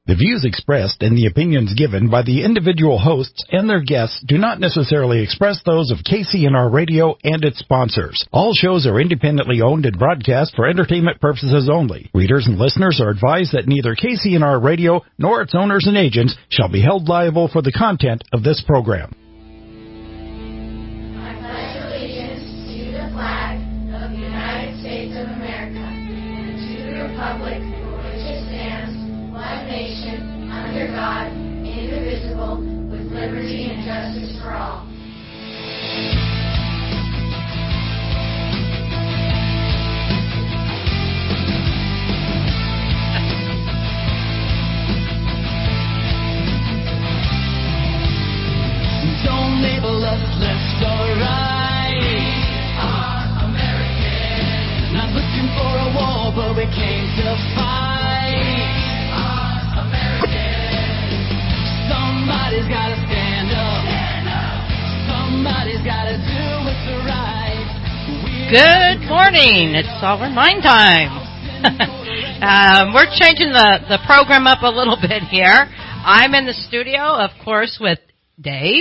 The views expressed and the opinions given by the individual hosts and their guests do not necessarily express those of KCNR Radio and its sponsors. All shows are independently owned and broadcast for entertainment purposes only. Readers and listeners are advised that neither KCNR Radio nor its owners and agents shall be held liable for the content of this program. I pledge allegiance to the flag of the United States of America and to the republic for which it stands, one nation, under God, indivisible, with liberty and justice for all. Don't label us left or right. We are American. Not looking for a war, but we came to fight. Somebody's gotta stand up. Somebody's gotta do what's right. Good morning. It's Solver Mind Time. We're changing the program up a little bit here. I'm in the studio, of course, with Dave.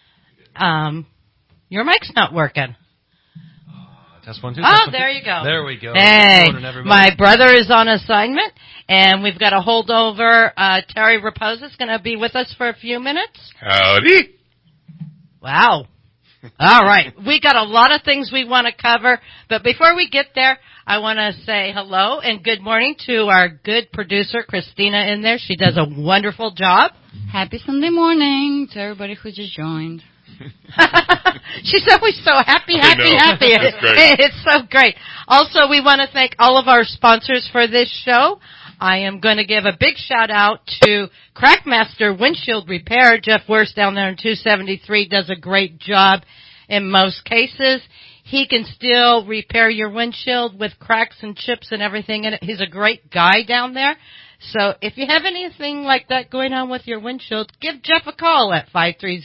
Your mic's not working. Test 1, 2. Oh, there you go. There we go. Hey, Good morning, everybody. my brother is on assignment, and we've got a holdover. Terry Raposa is going to be with us for a few minutes. Howdy. Wow. All right. We got a lot of things we want to cover, but before we get there, I want to say hello and good morning to our good producer, Christina, in there. She does a wonderful job. Happy Sunday morning to everybody who just joined. She's always so happy. That's great. It's so great. Also, we want to thank all of our sponsors for this show. I am going to give a big shout out to Crackmaster Windshield Repair. Jeff Wurst down there in 273 does a great job in most cases. He can still repair your windshield with cracks and chips and everything in it. He's a great guy down there. So if you have anything like that going on with your windshield, give Jeff a call at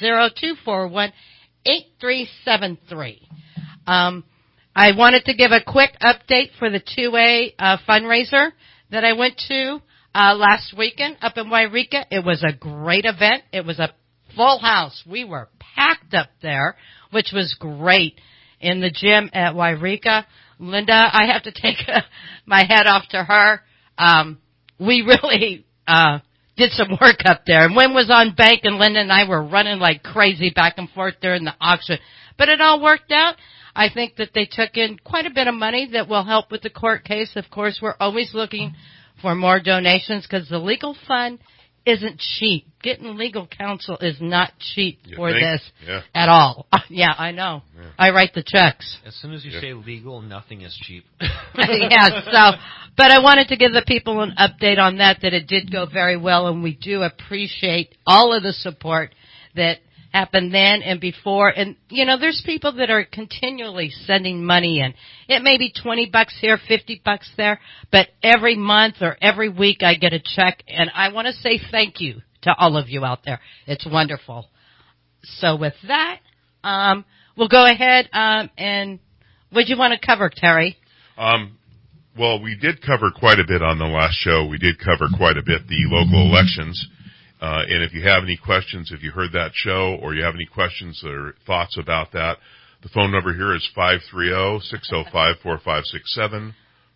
530-241-8373. I wanted to give a quick update for the 2A fundraiser that I went to last weekend up in Wairika. It was a great event. It was a full house. We were packed up there, which was great in the gym at Wairika. Linda, I have to take my hat off to her. We really did some work up there. And Wynn was on bank, and Linda and I were running like crazy back and forth during the auction. But it all worked out. I think that they took in quite a bit of money that will help with the court case. Of course, we're always looking for more donations because the legal fund isn't cheap. Getting legal counsel is not cheap for this at all. Yeah, I know. Yeah. I write the checks. As soon as you say legal, nothing is cheap. But I wanted to give the people an update on that it did go very well, and we do appreciate all of the support that happened then and before. And, you know, there's people that are continually sending money in. It may be $20 here, $50 there, but every month or every week I get a check, and I want to say thank you to all of you out there. It's wonderful. So with that, we'll go ahead and what do you want to cover, Terry? Well, we did cover quite a bit on the last show. We did cover quite a bit the local elections. And if you have any questions, if you heard that show, or you have any questions or thoughts about that, the phone number here is 530-605-4567,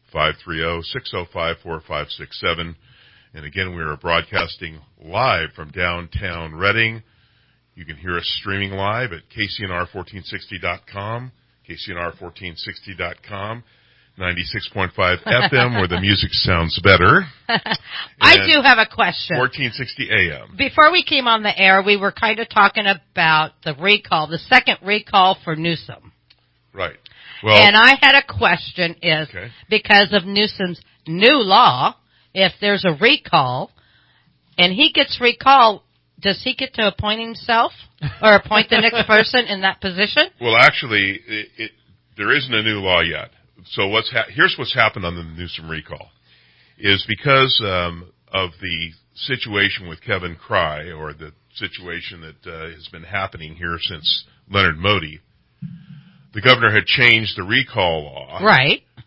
530-605-4567. And again, we are broadcasting live from downtown Reading. You can hear us streaming live at KCNR1460.com, KCNR1460.com. 96.5 FM, where the music sounds better. I do have a question. 1460 AM. Before we came on the air, we were kind of talking about the recall, the second recall for Newsom. Right. Well, and I had a question because of Newsom's new law, if there's a recall and he gets recalled, does he get to appoint himself or appoint the next person in that position? Well, actually, there isn't a new law yet. So here's what's happened on the Newsom recall, is because of the situation with Kevin Cry, or the situation that has been happening here since Leonard Modi, the governor had changed the recall law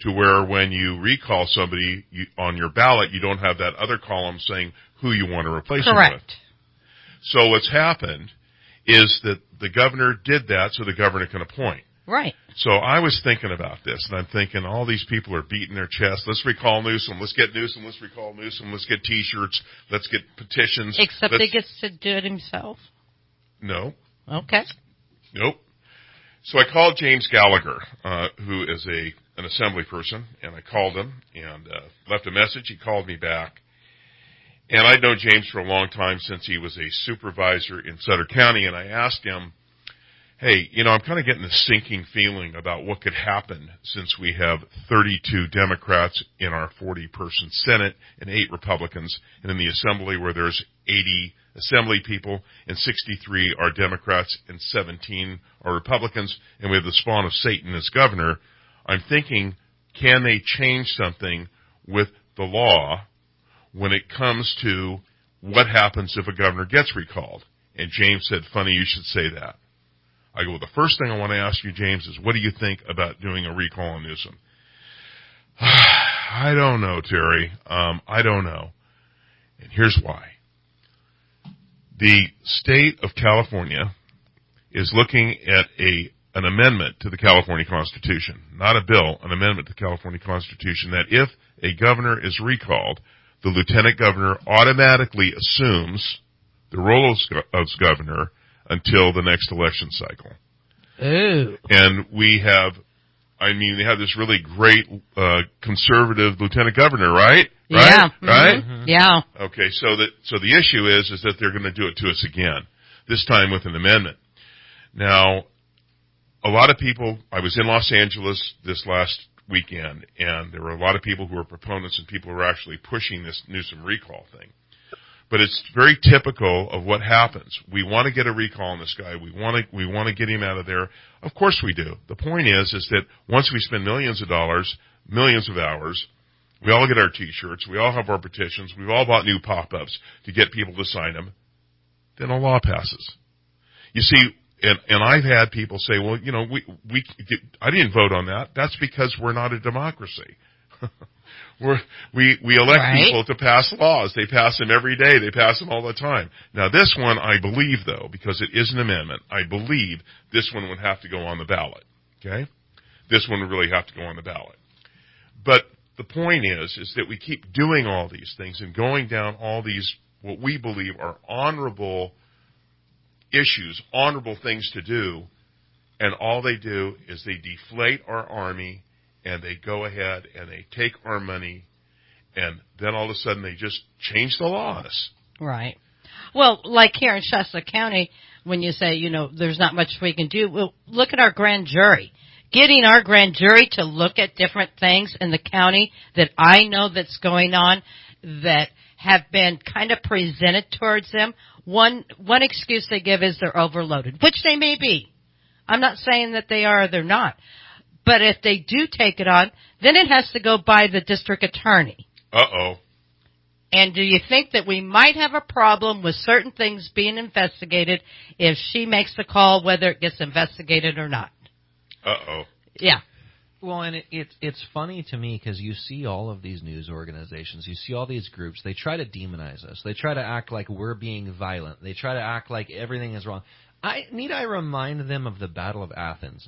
to where when you recall somebody on your ballot, you don't have that other column saying who you want to replace them with. Correct. So what's happened is that the governor did that so the governor can appoint. Right. So I was thinking about this, and I'm thinking all these people are beating their chest. Let's recall Newsom. Let's get Newsom. Let's recall Newsom. Let's get T-shirts. Let's get petitions. Except he gets to do it himself. No. Okay. Nope. So I called James Gallagher, who is an assembly person, and I called him and left a message. He called me back. And I'd known James for a long time since he was a supervisor in Sutter County, and I asked him, hey, I'm kind of getting a sinking feeling about what could happen since we have 32 Democrats in our 40-person Senate and 8 Republicans, and in the Assembly where there's 80 Assembly people and 63 are Democrats and 17 are Republicans, and we have the spawn of Satan as governor. I'm thinking, can they change something with the law when it comes to what happens if a governor gets recalled? And James said, funny you should say that. I go, well, the first thing I want to ask you, James, is what do you think about doing a recall on Newsom? I don't know, Terry. I don't know. And here's why. The state of California is looking at an amendment to the California Constitution, not a bill, an amendment to the California Constitution, that if a governor is recalled, the lieutenant governor automatically assumes the role of governor until the next election cycle. Ooh. And they have this really great conservative lieutenant governor, right? Yeah. Right? Mm-hmm. Yeah. Okay, so the issue is that they're going to do it to us again, this time with an amendment. Now, a lot of people, I was in Los Angeles this last weekend, and there were a lot of people who were proponents and people who were actually pushing this Newsom recall thing. But it's very typical of what happens. We want to get a recall on this guy. We want to get him out of there. Of course we do. The point is that once we spend millions of dollars, millions of hours, we all get our T-shirts, we all have our petitions, we've all bought new pop-ups to get people to sign them, then a law passes. You see, and I've had people say, well, I didn't vote on that. That's because we're not a democracy. We elect people to pass laws. They pass them every day. They pass them all the time. Now, this one, I believe, though, because it is an amendment, I believe this one would have to go on the ballot. Okay? This one would really have to go on the ballot. But the point is that we keep doing all these things and going down all these, what we believe are honorable issues, honorable things to do, and all they do is they deflate our army, and they go ahead and they take our money, and then all of a sudden they just change the laws. Right. Well, like here in Shasta County, when you say, there's not much we can do, well, look at our grand jury. Getting our grand jury to look at different things in the county that I know that's going on that have been kind of presented towards them. One excuse they give is they're overloaded, which they may be. I'm not saying that they are or they're not. But if they do take it on, then it has to go by the district attorney. Uh-oh. And do you think that we might have a problem with certain things being investigated if she makes the call whether it gets investigated or not? Uh-oh. Yeah. Well, and it's funny to me because you see all of these news organizations, you see all these groups, they try to demonize us. They try to act like we're being violent. They try to act like everything is wrong. Need I remind them of the Battle of Athens,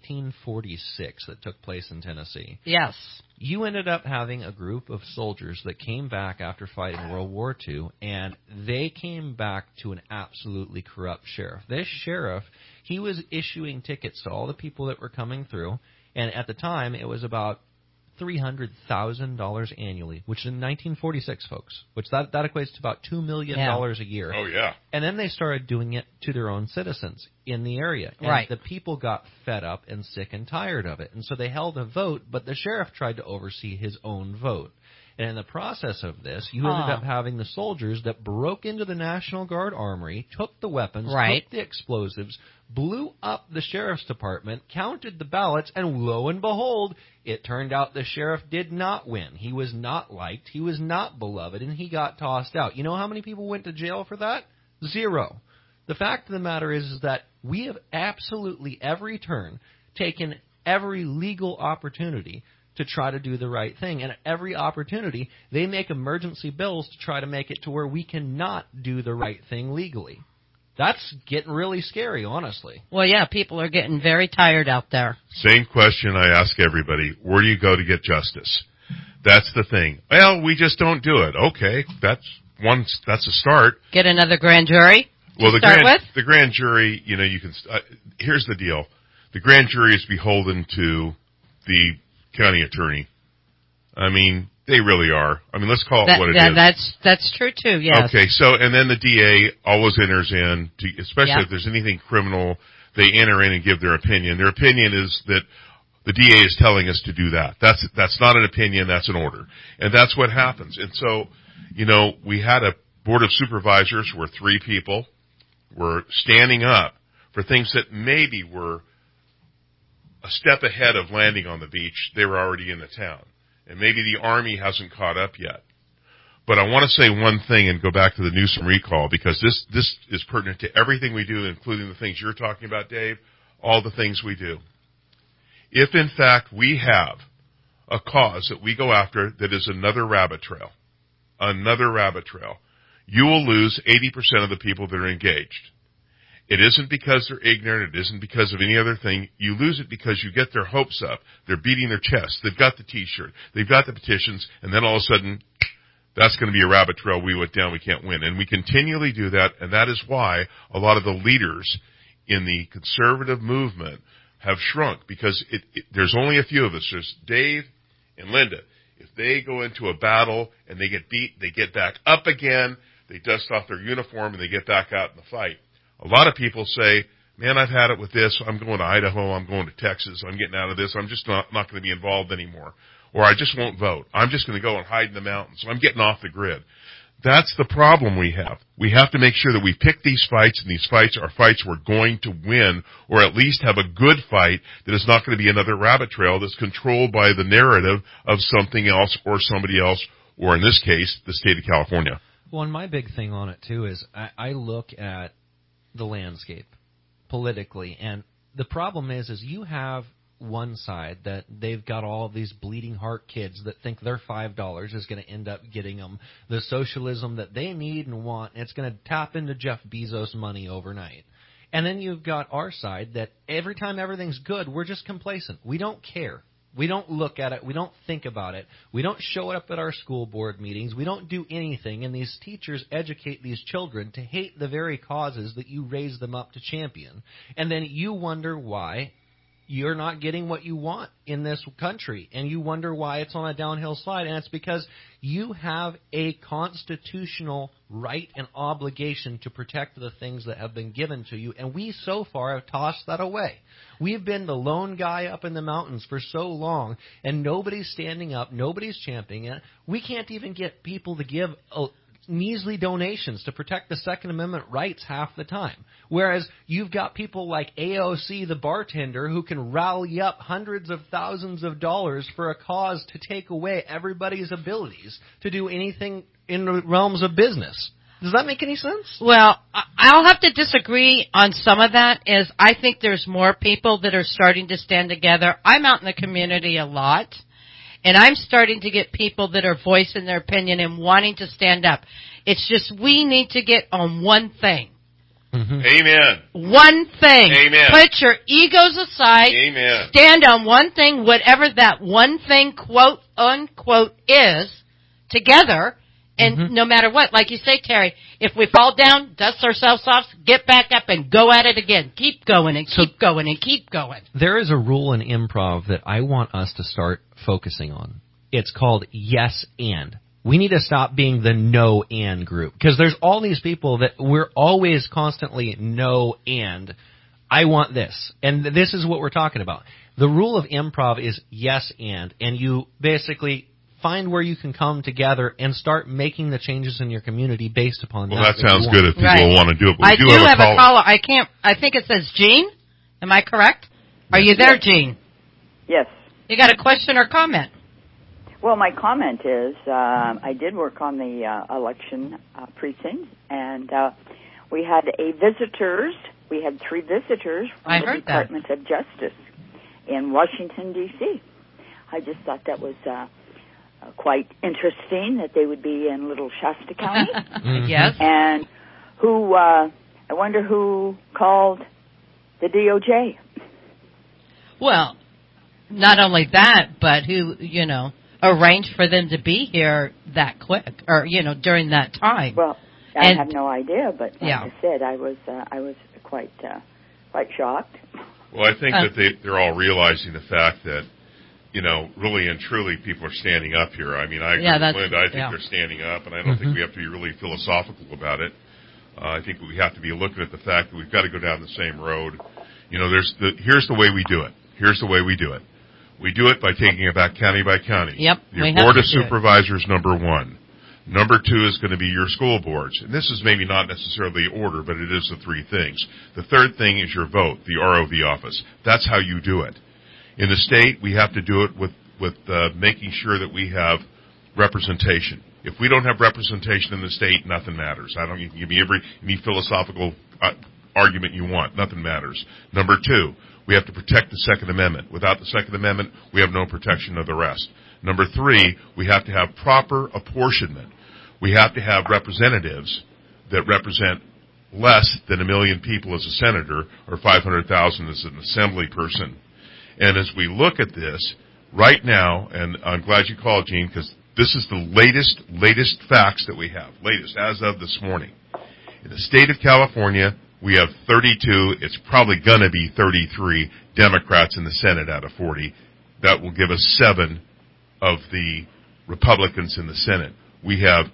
1946, that took place in Tennessee? Yes. You ended up having a group of soldiers that came back after fighting World War II, and they came back to an absolutely corrupt sheriff. This sheriff, he was issuing tickets to all the people that were coming through, and at the time it was about $300,000 annually, which in 1946, folks, which that equates to about $2 million a year. Oh, yeah. And then they started doing it to their own citizens in the area. And right. The people got fed up and sick and tired of it. And so they held a vote, but the sheriff tried to oversee his own vote. And in the process of this, you ended up having the soldiers that broke into the National Guard armory, took the weapons, took the explosives, blew up the sheriff's department, counted the ballots, and lo and behold, it turned out the sheriff did not win. He was not liked, he was not beloved, and he got tossed out. You know how many people went to jail for that? 0. The fact of the matter is that we have absolutely every turn taken every legal opportunity to try to do the right thing. And at every opportunity, they make emergency bills to try to make it to where we cannot do the right thing legally. That's getting really scary, honestly. Well, yeah, people are getting very tired out there. Same question I ask everybody. Where do you go to get justice? That's the thing. Well, we just don't do it. Okay, that's a start. Get another grand jury Well, to start with? the grand jury, you know, you can. Here's the deal: the grand jury is beholden to the county attorney. I mean, they really are. I mean, let's call it what it is. That's true too. Yes. Okay, so and then the DA always enters in, especially if there's anything criminal, they enter in and give their opinion. Their opinion is that the DA is telling us to do that. That's not an opinion, that's an order, and that's what happens. And so, you know, we had a board of supervisors where 3 people were standing up for things that maybe were a step ahead of landing on the beach. They were already in the town. And maybe the Army hasn't caught up yet. But I want to say one thing and go back to the Newsom recall, because this is pertinent to everything we do, including the things you're talking about, Dave, all the things we do. If, in fact, we have a cause that we go after that is another rabbit trail, you will lose 80% of the people that are engaged. It isn't because they're ignorant. It isn't because of any other thing. You lose it because you get their hopes up. They're beating their chest. They've got the T-shirt. They've got the petitions. And then all of a sudden, that's going to be a rabbit trail. We went down. We can't win. And we continually do that. And that is why a lot of the leaders in the conservative movement have shrunk, because there's only a few of us. There's Dave and Linda. If they go into a battle and they get beat, they get back up again. They dust off their uniform and they get back out in the fight. A lot of people say, man, I've had it with this. I'm going to Idaho. I'm going to Texas. I'm getting out of this. I'm just not going to be involved anymore. Or I just won't vote. I'm just going to go and hide in the mountains. I'm getting off the grid. That's the problem we have. We have to make sure that we pick these fights, and these fights are fights we're going to win, or at least have a good fight that is not going to be another rabbit trail that's controlled by the narrative of something else or somebody else, or in this case, the state of California. Well, and my big thing on it, too, is I look at the landscape politically, and the problem is you have one side that they've got all these bleeding heart kids that think their $5 is going to end up getting them the socialism that they need and want, and it's going to tap into Jeff Bezos' money overnight. And then you've got our side that every time everything's good, we're just complacent. We don't care. We don't look at it. We don't think about it. We don't show up at our school board meetings. We don't do anything. And these teachers educate these children to hate the very causes that you raise them up to champion. And then you wonder why you're not getting what you want in this country. And you wonder why it's on a downhill slide. And it's because you have a constitutional right and obligation to protect the things that have been given to you. And we so far have tossed that away. We've been the lone guy up in the mountains for so long, and nobody's standing up, nobody's championing it. We can't even get people to give measly donations to protect the Second Amendment rights half the time. Whereas you've got people like AOC, the bartender, who can rally up hundreds of thousands of dollars for a cause to take away everybody's abilities to do anything in the realms of business. Does that make any sense? Well, I'll have to disagree on some of that. Is I think there's more people that are starting to stand together. I'm out in the community a lot, and I'm starting to get people that are voicing their opinion and wanting to stand up. It's just we need to get on one thing. Mm-hmm. Amen. One thing. Amen. Put your egos aside. Amen. Stand on one thing, whatever that one thing, quote, unquote, is, together. And no matter what, like you say, Terry, if we fall down, dust ourselves off, get back up and go at it again. Keep going and keep going and keep going. There is a rule in improv that I want us to start focusing on. It's called yes and. We need to stop being the no and group, because there's all these people that we're always constantly no and. I want this. And this is what we're talking about. The rule of improv is yes and you basically find where you can come together and start making the changes in your community based upon that. Well, that sounds good if people want to do it. But I do have a caller. I think it says Gene. Am I correct? Are you there, Gene? Yes. You got a question or comment? Well, my comment is I did work on the election precinct, and we had We had 3 visitors from the Department of Justice in Washington, D.C. I just thought that was quite interesting that they would be in Little Shasta County. Yes. And I wonder who called the DOJ. Well, not only that, but who, arranged for them to be here that quick, or, during that time. Well, I have no idea, but like yeah. I said, I was quite shocked. Well, I think that they're all realizing the fact that, really and truly people are standing up here. I mean, I agree with Linda. I think they're standing up, and I don't think we have to be really philosophical about it. I think we have to be looking at the fact that we've got to go down the same road. Here's the way we do it. Here's the way we do it. We do it by taking it back county by county. Yep. Your Board of Supervisors, number one. Number two is going to be your school boards. And this is maybe not necessarily order, but it is the three things. The third thing is your vote, the ROV office. That's how you do it. In the state, we have to do it with making sure that we have representation. If we don't have representation in the state, nothing matters. You can give me any philosophical argument you want. Nothing matters. Number two, we have to protect the Second Amendment. Without the Second Amendment, we have no protection of the rest. Number three, we have to have proper apportionment. We have to have representatives that represent less than 1 million people as a senator or 500,000 as an assembly person. And as we look at this, right now, and I'm glad you called, Gene, because this is the latest facts that we have, latest as of this morning. In the state of California, we have 32, it's probably going to be 33 Democrats in the Senate out of 40. That will give us 7 of the Republicans in the Senate. We have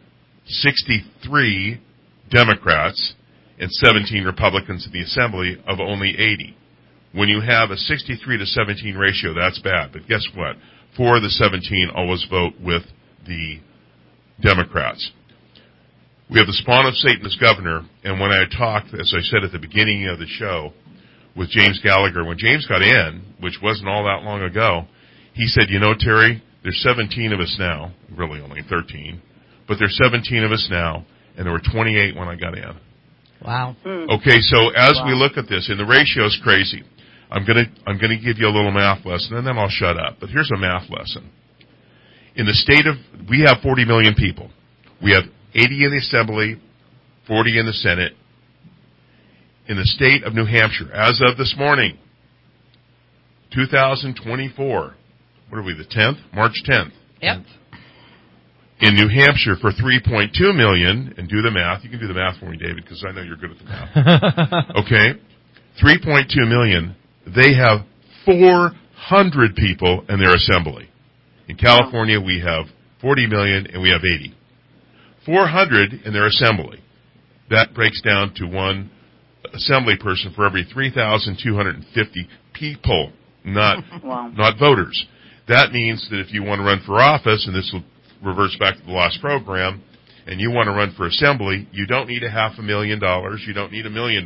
63 Democrats and 17 Republicans in the Assembly of only 80. When you have a 63 to 17 ratio, that's bad. But guess what? 4 of the 17 always vote with the Democrats. We have the spawn of Satan as governor, and when I talked, as I said at the beginning of the show, with James Gallagher, when James got in, which wasn't all that long ago, he said, Terry, there's 17 of us now, really only 13, but there's 17 of us now, and there were 28 when I got in. Wow. Okay, so as we look at this, and the ratio's crazy, I'm gonna give you a little math lesson, and then I'll shut up. But here's a math lesson. In the state of, we have 40 million people. We have 80 in the Assembly, 40 in the Senate. In the state of New Hampshire, as of this morning, 2024, what are we, the 10th? March 10th. Yep. In New Hampshire for 3.2 million, and do the math. You can do the math for me, David, because I know you're good at the math. Okay? 3.2 million. They have 400 people in their assembly. In California, we have 40 million, and we have 80. 400 in their assembly. That breaks down to one assembly person for every 3,250 people, not voters. That means that if you want to run for office, and this will reverse back to the last program, and you want to run for assembly, you don't need $500,000. You don't need $1 million.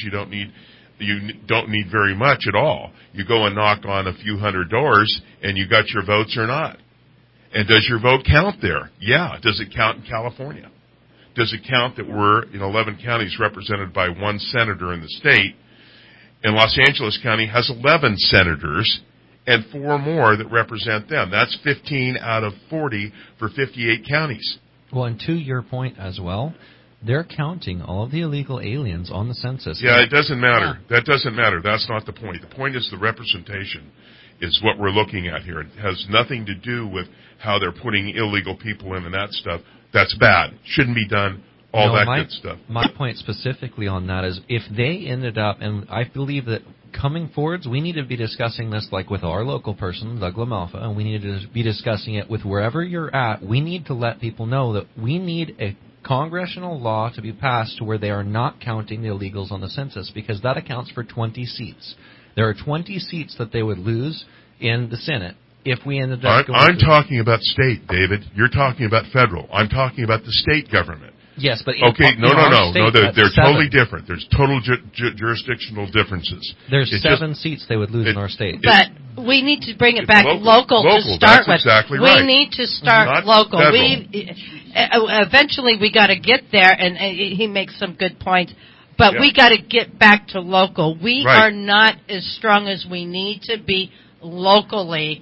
You don't need very much at all. You go and knock on a few hundred doors, and you got your votes or not. And does your vote count there? Yeah. Does it count in California? Does it count that we're in 11 counties represented by one senator in the state, and Los Angeles County has 11 senators and 4 more that represent them? That's 15 out of 40 for 58 counties. Well, and to your point as well, they're counting all of the illegal aliens on the census. Yeah, it doesn't matter. Yeah. That doesn't matter. That's not the point. The point is the representation is what we're looking at here. It has nothing to do with how they're putting illegal people in and that stuff. That's bad. Shouldn't be done. Good stuff. My point specifically on that is if they ended up, and I believe that coming forwards, we need to be discussing this like with our local person, Doug LaMalfa, and we need to be discussing it with wherever you're at. We need to let people know that we need a congressional law to be passed to where they are not counting the illegals on the census, because that accounts for 20 seats. There are 20 seats that they would lose in the Senate if we ended up going I'm talking about state, David. You're talking about federal. I'm talking about the state government. Yes, but no. They're totally different. There's total jurisdictional differences. There's 7 seats they would lose in our state. But we need to bring it back local to start with. Exactly right. We need to start local. Eventually, we got to get there, and he makes some good points. But we got to get back to local. We are not as strong as we need to be locally.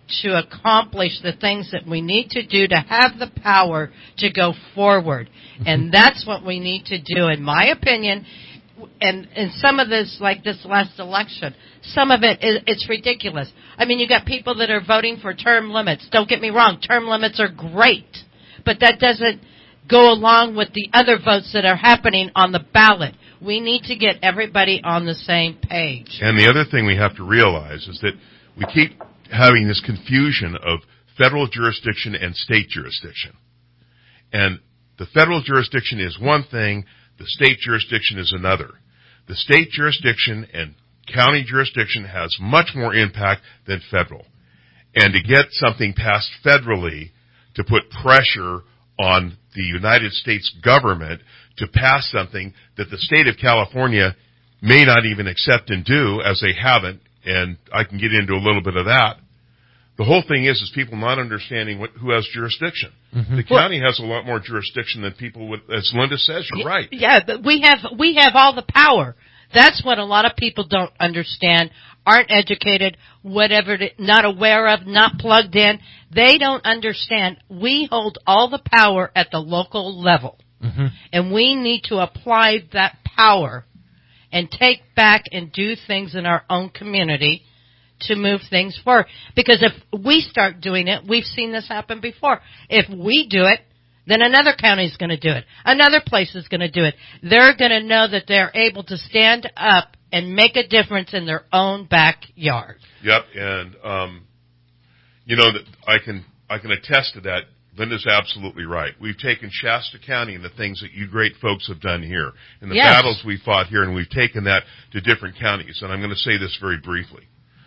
to accomplish the things that we need to do to have the power to go forward. And that's what we need to do, in my opinion. And some of this, like this last election, some of it, it's ridiculous. I mean, you got people that are voting for term limits. Don't get me wrong, term limits are great. But that doesn't go along with the other votes that are happening on the ballot. We need to get everybody on the same page. And the other thing we have to realize is that we keep having this confusion of federal jurisdiction and state jurisdiction. And the federal jurisdiction is one thing, the state jurisdiction is another. The state jurisdiction and county jurisdiction has much more impact than federal. And to get something passed federally to put pressure on the United States government to pass something that the state of California may not even accept and do, as they haven't, and I can get into a little bit of that. The whole thing is people not understanding who has jurisdiction. Mm-hmm. The county has a lot more jurisdiction than people would, as Linda says, you're right. Yeah, but we have all the power. That's what a lot of people don't understand, aren't educated, whatever, not aware of, not plugged in. They don't understand. We hold all the power at the local level. Mm-hmm. And we need to apply that power and take back and do things in our own community to move things forward. Because if we start doing it, we've seen this happen before. If we do it, then another county is going to do it. Another place is going to do it. They're going to know that they're able to stand up and make a difference in their own backyard. Yep, and that I can attest to that. Linda's absolutely right. We've taken Shasta County and the things that you great folks have done here, and the battles we fought here, and we've taken that to different counties. And I'm going to say this very briefly.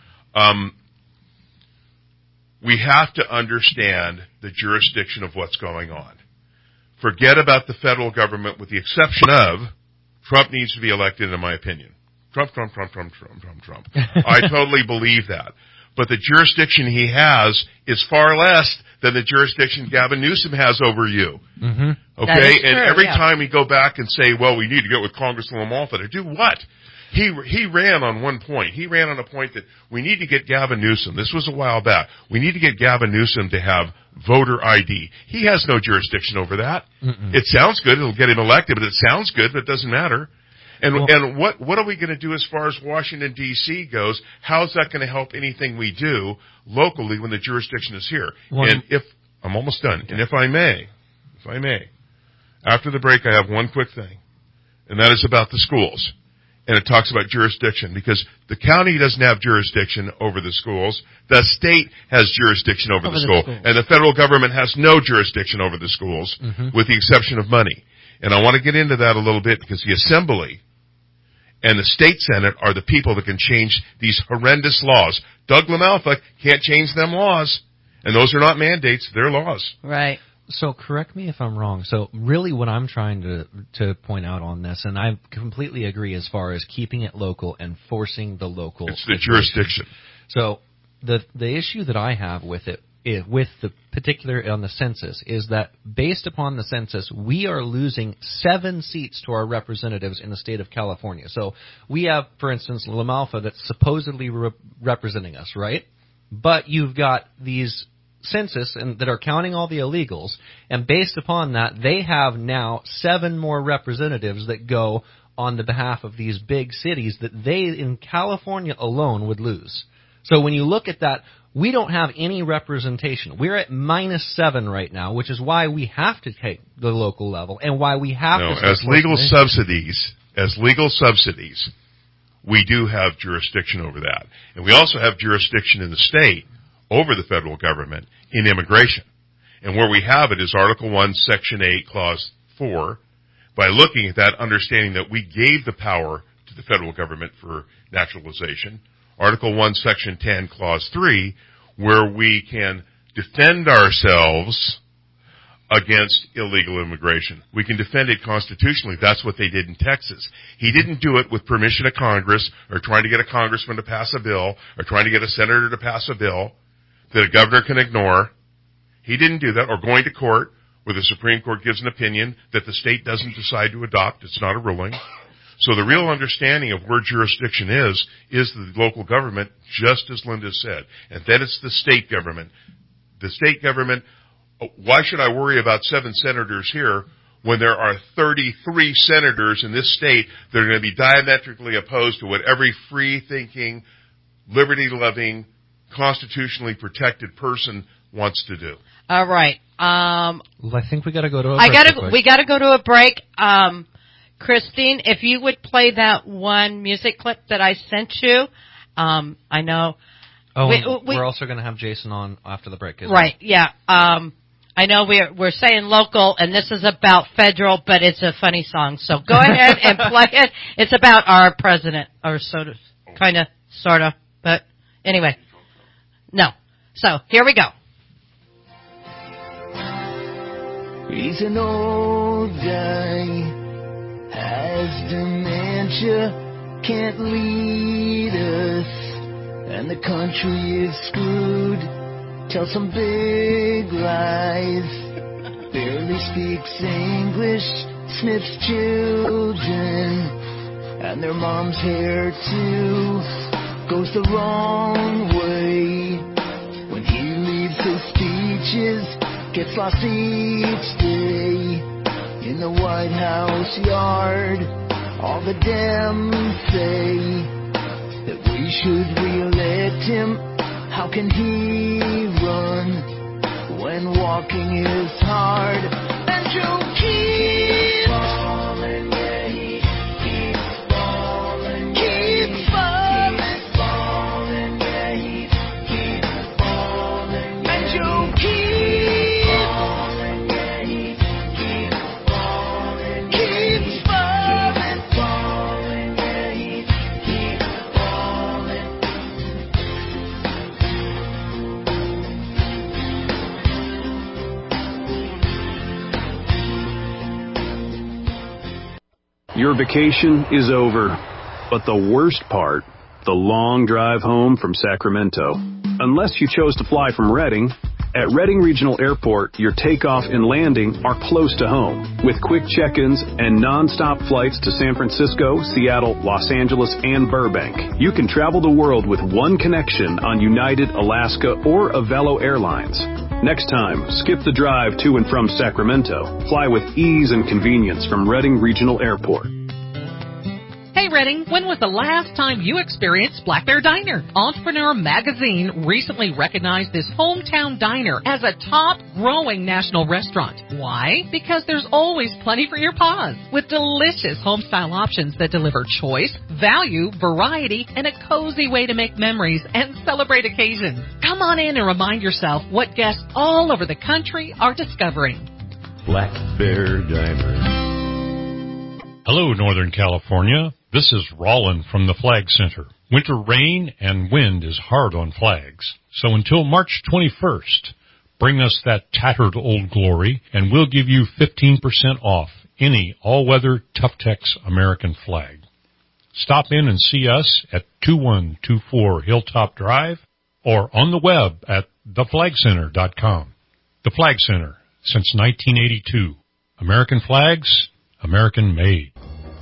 We have to understand the jurisdiction of what's going on. Forget about the federal government, with the exception of Trump needs to be elected, in my opinion. Trump. I totally believe that. But the jurisdiction he has is far less than the jurisdiction Gavin Newsom has over you. Mm-hmm. Okay? And every time we go back and say, well, we need to get with Congressman Lamalfa to do what? He ran on one point. He ran on a point that we need to get Gavin Newsom. This was a while back. We need to get Gavin Newsom to have voter ID. He has no jurisdiction over that. Mm-mm. It sounds good. It'll get him elected, but it sounds good, but it doesn't matter. And what are we going to do as far as Washington, D.C. goes? How's that going to help anything we do locally when the jurisdiction is here? And if I'm almost done, and if I may, after the break, I have one quick thing, and that is about the schools. And it talks about jurisdiction, because the county doesn't have jurisdiction over the schools. The state has jurisdiction over the school. And the federal government has no jurisdiction over the schools, with the exception of money. And I want to get into that a little bit, because the Assembly and the State Senate are the people that can change these horrendous laws. Doug Lamalfa can't change them laws. And those are not mandates, they're laws. Right. So correct me if I'm wrong. So really what I'm trying to point out on this, and I completely agree as far as keeping it local and forcing the local. It's the jurisdiction. So the issue that I have with it, with the particular on the census, is that based upon the census, we are losing 7 seats to our representatives in the state of California. So we have, for instance, Lamalfa that's supposedly representing us, right? But you've got these census and that are counting all the illegals, and based upon that, they have now 7 more representatives that go on the behalf of these big cities that they in California alone would lose. So when you look at that, we don't have any representation. We're at -7 right now, which is why we have to take the local level and why we have to. As legal subsidies, we do have jurisdiction over that, and we also have jurisdiction in the state over the federal government in immigration. And where we have it is Article 1, Section 8, Clause 4. By looking at that, understanding that we gave the power to the federal government for naturalization. Article 1, Section 10, Clause 3, where we can defend ourselves against illegal immigration. We can defend it constitutionally. That's what they did in Texas. He didn't do it with permission of Congress, or trying to get a congressman to pass a bill, or trying to get a senator to pass a bill that a governor can ignore. He didn't do that, or going to court where the Supreme Court gives an opinion that the state doesn't decide to adopt. It's not a ruling. So the real understanding of where jurisdiction is the local government, just as Linda said. And then it's the state government. The state government, why should I worry about 7 senators here when there are 33 senators in this state that are going to be diametrically opposed to what every free-thinking, liberty-loving, constitutionally protected person wants to do? All right. Well, I think we got to go to a break. We got to go to a break. Christine, if you would play that one music clip that I sent you, I know. Oh, we're also going to have Jason on after the break, isn't right? Yeah. I know we're saying local, and this is about federal, but it's a funny song. So go ahead and play it. It's about our president, or sort of, but anyway, no. So here we go. He's an old guy, has dementia, can't lead us, and the country is screwed. Tells some big lies, barely speaks English, sniffs children, and their mom's hair too goes the wrong way. When he leaves his speeches, gets lost each day in the White House yard. All the Dems say that we should re-elect him. How can he run when walking is hard? And Joe keeps falling, yeah, he keeps falling, keeps falling, keeps falling, yeah, he keeps falling, and Joe keeps falling, yeah, he keeps falling, keeps falling, falling, yeah, he keeps falling. Your vacation is over, but the worst part, the long drive home from Sacramento. Unless you chose to fly from Redding, at Redding Regional Airport, your takeoff and landing are close to home, with quick check-ins and non-stop flights to San Francisco, Seattle, Los Angeles, and Burbank. You can travel the world with one connection on United, Alaska, or Avelo Airlines. Next time, skip the drive to and from Sacramento. Fly with ease and convenience from Redding Regional Airport. Hey Redding, when was the last time you experienced Black Bear Diner? Entrepreneur Magazine recently recognized this hometown diner as a top growing national restaurant. Why? Because there's always plenty for your paws, with delicious home-style options that deliver choice, value, variety, and a cozy way to make memories and celebrate occasions. Come on in and remind yourself what guests all over the country are discovering. Black Bear Diner. Hello, Northern California. This is Rollin from the Flag Center. Winter rain and wind is hard on flags. So until March 21st, bring us that tattered old glory, and we'll give you 15% off any all-weather Tuftex American flag. Stop in and see us at 2124 Hilltop Drive or on the web at theflagcenter.com. The Flag Center, since 1982. American flags, American made.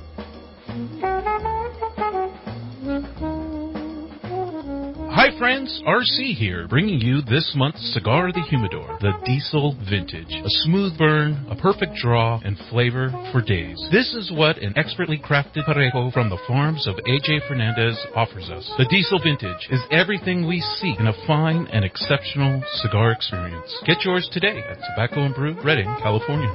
Hi friends, RC here, bringing you this month's Cigar of the Humidor, the Diesel Vintage. A smooth burn, a perfect draw, and flavor for days. This is what an expertly crafted Parejo from the farms of A.J. Fernandez offers us. The Diesel Vintage is everything we seek in a fine and exceptional cigar experience. Get yours today at Tobacco and Brew, Redding, California.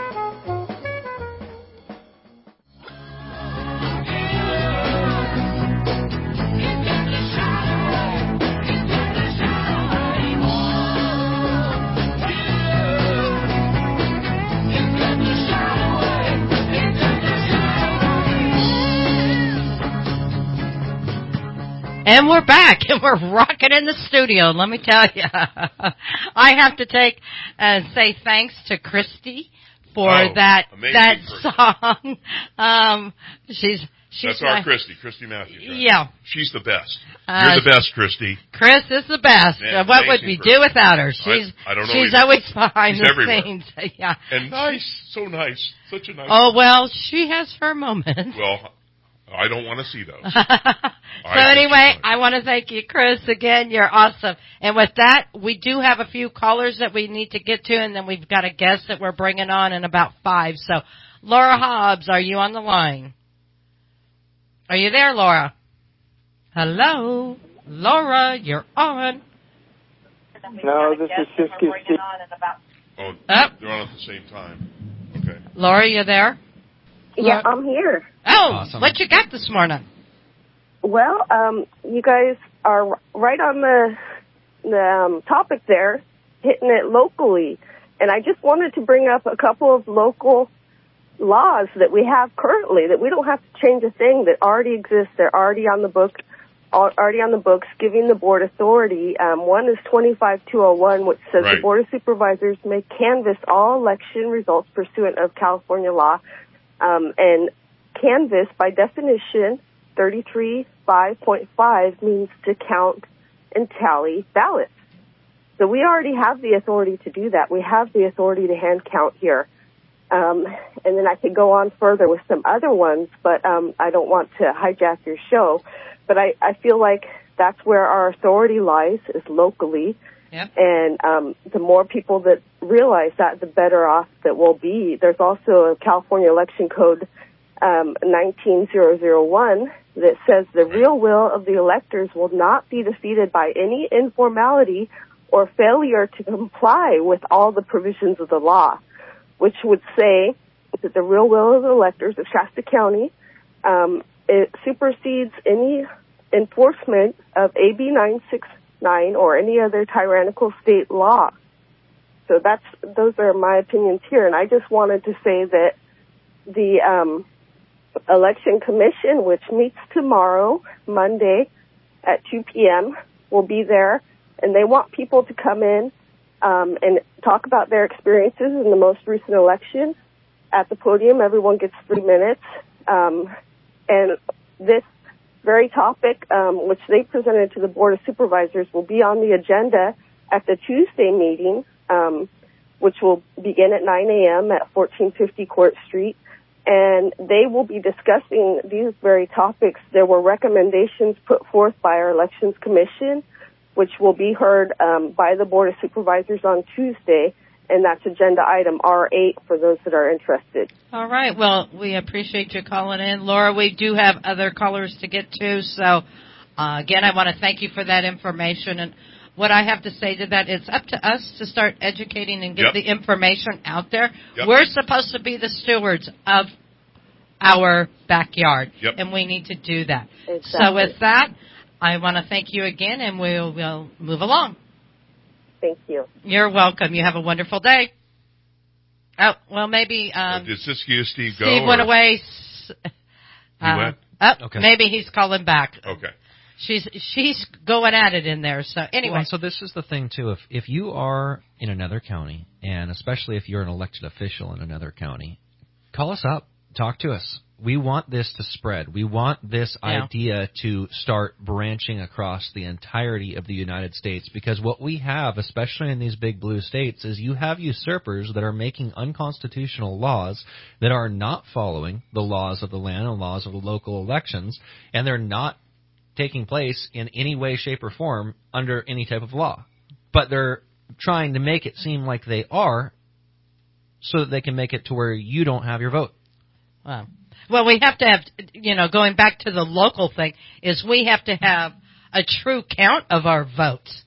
And we're back, and we're rocking in the studio. Let me tell you, I have to take and say thanks to Christy for that song. That's our Christy Matthews. Right? Yeah, she's the best. You're the best, Christy. Chris is the best. Man, what would we do without her? I don't know. She's always behind the everywhere. scenes. Yeah, and nice, so nice, such a nice. Oh well, she has her moments. Well, I don't want to see those. So anyway, I want to thank you, Chris, again. You're awesome. And with that, we do have a few callers that we need to get to, and then we've got a guest that we're bringing on in about 5. So, Laura Hobbs, are you on the line? Are you there, Laura? Hello? Laura, you're on. No, this is Siskiyou Steve. Oh, they're on at the same time. Okay. Laura, you there? Yeah, I'm here. Oh, awesome. What you got this morning? Well, you guys are right on the topic there, hitting it locally. And I just wanted to bring up a couple of local laws that we have currently that we don't have to change a thing, that already exist. They're already on the books, giving the board authority. One is 25201, which says the Board of Supervisors may canvass all election results pursuant of California law. And canvass, by definition, 33.5.5 means to count and tally ballots. So we already have the authority to do that. We have the authority to hand count here. And then I could go on further with some other ones, but I don't want to hijack your show. But I feel like that's where our authority lies, is locally. Yep. And the more people that realize that, the better off that we'll be. There's also a California Election Code 19001 that says the real will of the electors will not be defeated by any informality or failure to comply with all the provisions of the law, which would say that the real will of the electors of Shasta County it supersedes any enforcement of AB 969 or any other tyrannical state law. So those are my opinions here, and I just wanted to say that the Election Commission, which meets tomorrow, Monday, at 2 p.m., will be there, and they want people to come in and talk about their experiences in the most recent election. At the podium, everyone gets 3 minutes, and this very topic, which they presented to the Board of Supervisors, will be on the agenda at the Tuesday meeting, which will begin at 9 a.m. at 1450 Court Street. And they will be discussing these very topics. There were recommendations put forth by our Elections Commission, which will be heard by the Board of Supervisors on Tuesday, and that's agenda item R8 for those that are interested. All right. Well, we appreciate you calling in. Laura, we do have other callers to get to, so again, I want to thank you for that information. And what I have to say to that, it's up to us to start educating and get the information out there. Yep. We're supposed to be the stewards of our backyard, and we need to do that. Exactly. So with that, I want to thank you again, and we'll move along. Thank you. You're welcome. You have a wonderful day. Oh, well, maybe... did Siskiyou Steve go? Steve went away. He went? Okay. Maybe he's calling back. Okay. She's going at it in there. So anyway. Well, so this is the thing, too. If you are in another county, and especially if you're an elected official in another county, call us up. Talk to us. We want this to spread. We want this idea to start branching across the entirety of the United States, because what we have, especially in these big blue states, is you have usurpers that are making unconstitutional laws that are not following the laws of the land and laws of the local elections, and they're not taking place in any way, shape, or form under any type of law. But they're trying to make it seem like they are so that they can make it to where you don't have your vote. Wow. Well, we have to have, going back to the local thing, is we have to have a true count of our votes.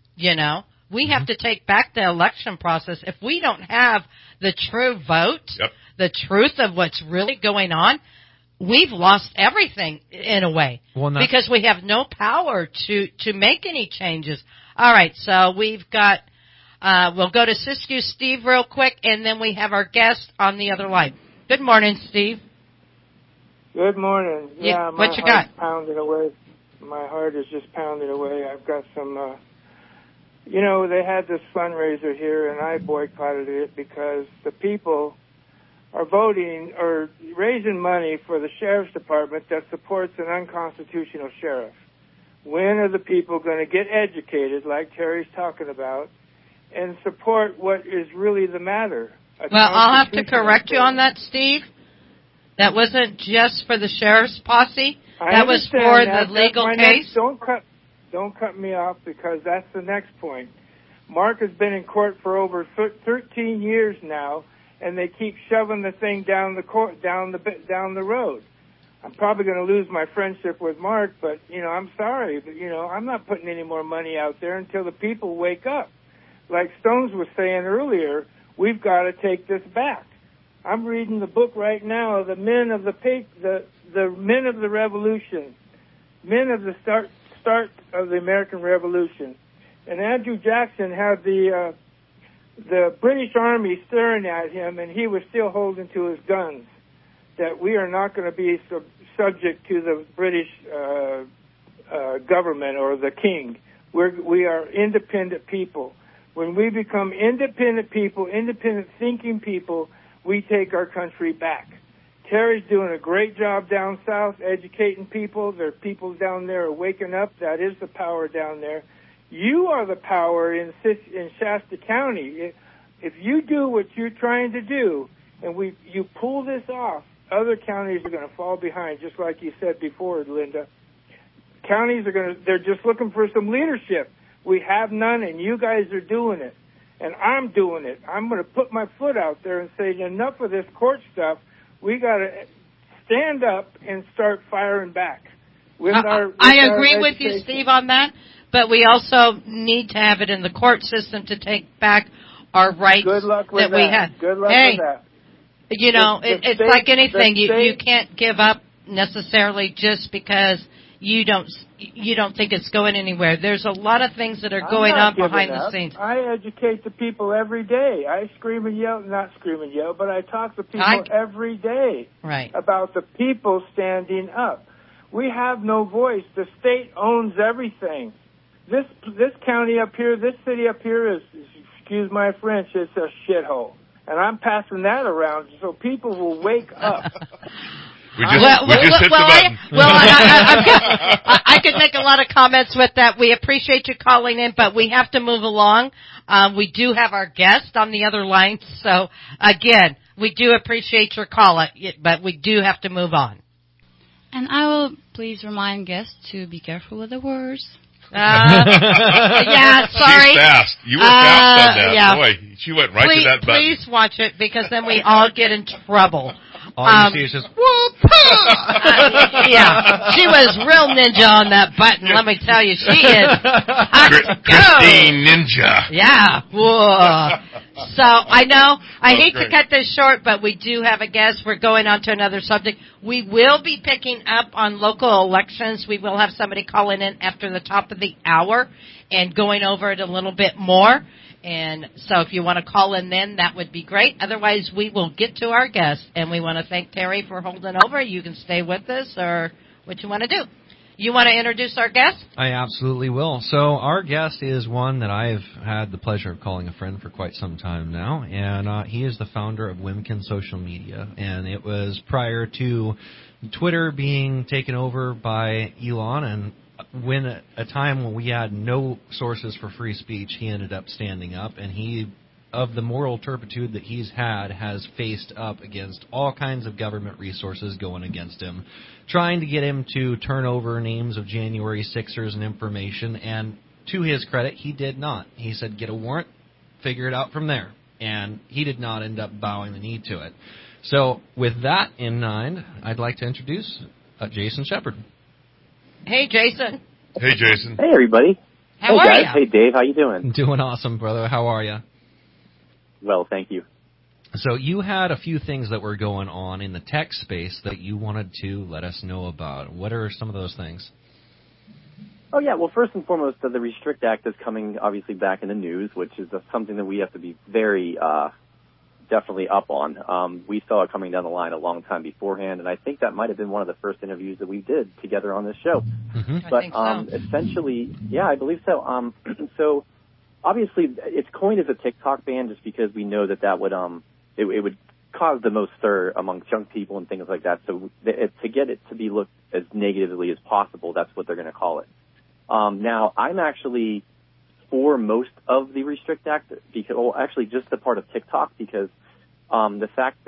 We have to take back the election process. If we don't have the true vote, the truth of what's really going on, we've lost everything in a way, because we have no power to make any changes. All right, so we've got, we'll go to Siskiyou Steve real quick, and then we have our guest on the other line. Good morning, Steve. Good morning. Yeah, what you got? Pounding away. My heart is just pounding away. I've got some, they had this fundraiser here, and I boycotted it because the people are voting or raising money for the sheriff's department that supports an unconstitutional sheriff. When are the people going to get educated, like Terry's talking about, and support what is really the matter? Well, I'll have to correct you on that, Steve. That wasn't just for the sheriff's posse. I That was understand for that. the legal That's my case. Don't cut me off, because that's the next point. Mark has been in court for over 13 years now, and they keep shoving the thing down the road. I'm probably going to lose my friendship with Mark, but I'm sorry, but I'm not putting any more money out there until the people wake up. Like Stones was saying earlier, we've got to take this back. I'm reading the book right now, the men of the men of the Revolution, men of the start of the American Revolution. And Andrew Jackson had the British Army staring at him, and he was still holding to his guns, that we are not going to be subject to the British government or the king. We are independent people. When we become independent people, independent thinking people, we take our country back. Terry's doing a great job down south, educating people. There are people down there are waking up. That is the power down there. You are the power in Shasta County. If you do what you're trying to do, and you pull this off, other counties are going to fall behind, just like you said before, Linda. Counties they're just looking for some leadership. We have none, and you guys are doing it. And I'm doing it. I'm going to put my foot out there and say, enough of this court stuff. We got to stand up and start firing back. I agree with you, Steve, on that. But we also need to have it in the court system to take back our rights that we have. Good luck with that. It's like anything. You can't give up necessarily just because you don't think it's going anywhere. There's a lot of things that are going on behind the scenes. I educate the people every day. I scream and yell, not scream and yell, but I talk to people every day about the people standing up. We have no voice. The state owns everything. This county up here, this city up here is, excuse my French, it's a shithole. And I'm passing that around so people will wake up. We just hit the button. I could make a lot of comments with that. We appreciate you calling in, but we have to move along. We do have our guest on the other line, so again, we do appreciate your call, but we do have to move on. And I will please remind guests to be careful with the words. Yeah, sorry. She's fast. You were fast on that. Yeah. Boy, she went right to that button. Please watch it, because then we all get in trouble. All you see is just, whoop! Yeah, she was real ninja on that button, let me tell you. She is. Christine Ninja. Yeah. Whoa. So, I know, I hate to cut this short, but we do have a guest. We're going on to another subject. We will be picking up on local elections. We will have somebody calling in after the top of the hour and going over it a little bit more. And so if you want to call in then, that would be great. Otherwise, we will get to our guest. And we want to thank Terry for holding over. You can stay with us or what you want to do. You want to introduce our guest? I absolutely will. So our guest is one that I've had the pleasure of calling a friend for quite some time now. And he is the founder of Wimkin Social Media. And it was prior to Twitter being taken over by Elon, and when a time when we had no sources for free speech, he ended up standing up, and he, of the moral turpitude that he's had, has faced up against all kinds of government resources going against him, trying to get him to turn over names of January 6ers and information, and to his credit, he did not. He said, get a warrant, figure it out from there, and he did not end up bowing the knee to it. So with that in mind, I'd like to introduce Jason Shepard. Hey, Jason. Hey, Jason. Hey, everybody. How are you? Guys. Hey, Dave. How you doing? Doing awesome, brother. How are you? Well, thank you. So you had a few things that were going on in the tech space that you wanted to let us know about. What are some of those things? Oh, yeah. Well, first and foremost, the Restrict Act is coming, obviously, back in the news, which is something that we have to be very definitely up on. We saw it coming down the line a long time beforehand, and I think that might have been one of the first interviews that we did together on this show. Mm-hmm. But essentially, yeah, I believe so. So obviously, it's coined as a TikTok ban just because we know that would it would cause the most stir amongst young people and things like that. So to get it to be looked as negatively as possible, that's what they're going to call it. Now, I'm actually for most of the Restrict Act, because, well, actually just the part of TikTok, because the fact that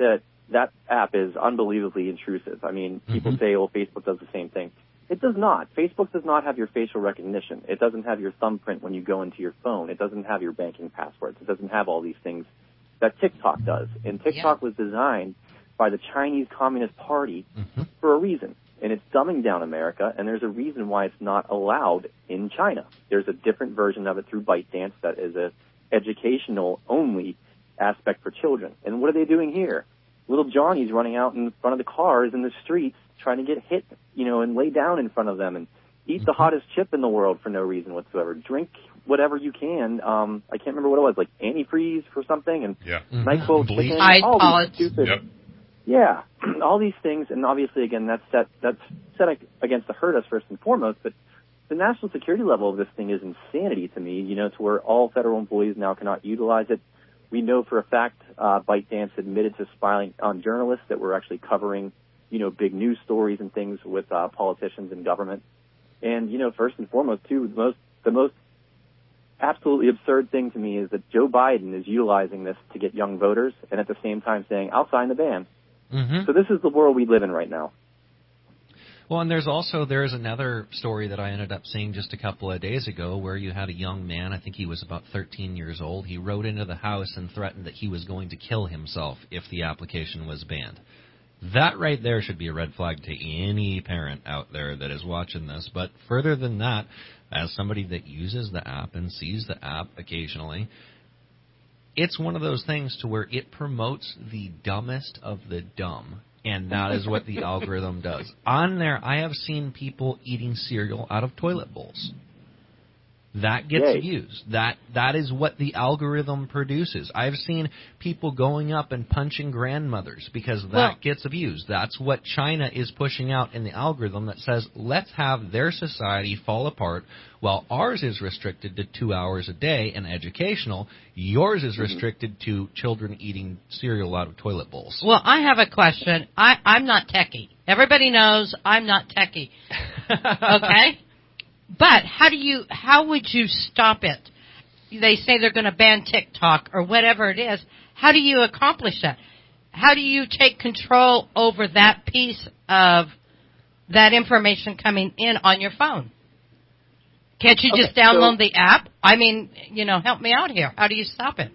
that app is unbelievably intrusive. I mean, people say, oh, Facebook does the same thing. It does not. Facebook does not have your facial recognition. It doesn't have your thumbprint when you go into your phone. It doesn't have your banking passwords. It doesn't have all these things that TikTok does. And TikTok was designed by the Chinese Communist Party for a reason. And it's dumbing down America, and there's a reason why it's not allowed in China. There's a different version of it through ByteDance that is a educational-only aspect for children. And what are they doing here? Little Johnny's running out in front of the cars in the streets trying to get hit, and lay down in front of them and eat the hottest chip in the world for no reason whatsoever. Drink whatever you can. I can't remember what it was, like antifreeze for something, and NyQuil chicken. All these stupid. Yeah, all these things, and obviously, again, that's set against to hurt us first and foremost, but the national security level of this thing is insanity to me, to where all federal employees now cannot utilize it. We know for a fact ByteDance admitted to spying on journalists that were actually covering, big news stories and things with politicians and government. And, first and foremost, too, the most absolutely absurd thing to me is that Joe Biden is utilizing this to get young voters and at the same time saying, I'll sign the ban. So this is the world we live in right now. Well, and there's another story that I ended up seeing just a couple of days ago where you had a young man, I think he was about 13 years old. He rode into the house and threatened that he was going to kill himself if the application was banned. That right there should be a red flag to any parent out there that is watching this. But further than that, as somebody that uses the app and sees the app occasionally, it's one of those things to where it promotes the dumbest of the dumb. And that is what the algorithm does. On there, I have seen people eating cereal out of toilet bowls. That gets views. That is what the algorithm produces. I've seen people going up and punching grandmothers because that gets views. That's what China is pushing out in the algorithm that says, let's have their society fall apart while ours is restricted to 2 hours a day and educational. Yours is restricted to children eating cereal out of toilet bowls. Well, I have a question. I'm not techie. Everybody knows I'm not techie. Okay? But how would you stop it? They say they're going to ban TikTok or whatever it is. How do you accomplish that? How do you take control over that piece of that information coming in on your phone? Can't you just download the app? I mean, help me out here. How do you stop it?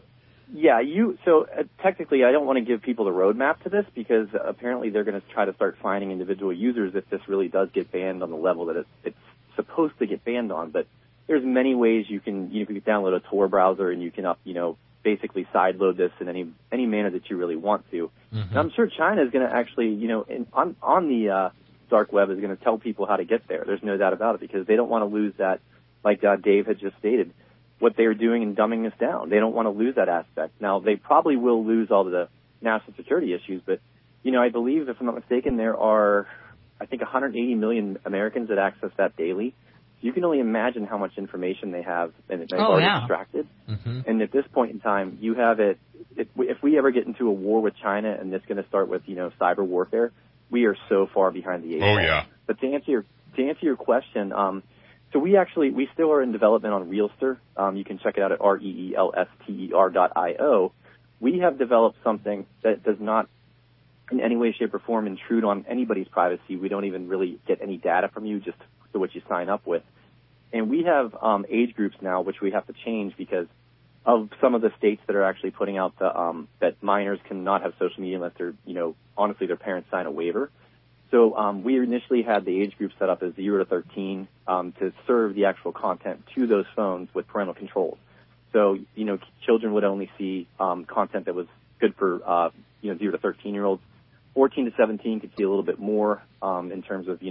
Technically, I don't want to give people the roadmap to this because apparently they're going to try to start finding individual users if this really does get banned on the level that it's supposed to get banned on. But there's many ways you can download a Tor browser and you can basically sideload this in any manner that you really want to. And I'm sure China is going to actually on the dark web is going to tell people how to get there. There's no doubt about it because they don't want to lose that, like Dave had just stated, what they're doing in dumbing us down. They don't want to lose that aspect. Now they probably will lose all of the national security issues, but I believe, if I'm not mistaken, there are, I think, 180 million Americans that access that daily. You can only imagine how much information they have and they've already extracted. And at this point in time, you have it. If we ever get into a war with China and it's going to start with cyber warfare, we are so far behind the eight ball. But to answer your question, so we still are in development on Realster. You can check it out at REELSTER.io. We have developed something that does not in any way, shape, or form intrude on anybody's privacy. We don't even really get any data from you, just to what you sign up with. And we have age groups now, which we have to change because of some of the states that are actually putting out that minors cannot have social media unless they're, honestly, their parents sign a waiver. So we initially had the age group set up as 0 to 13 to serve the actual content to those phones with parental controls. So, children would only see content that was good for, 0 to 13-year-olds. 14 to 17 could see a little bit more in terms of,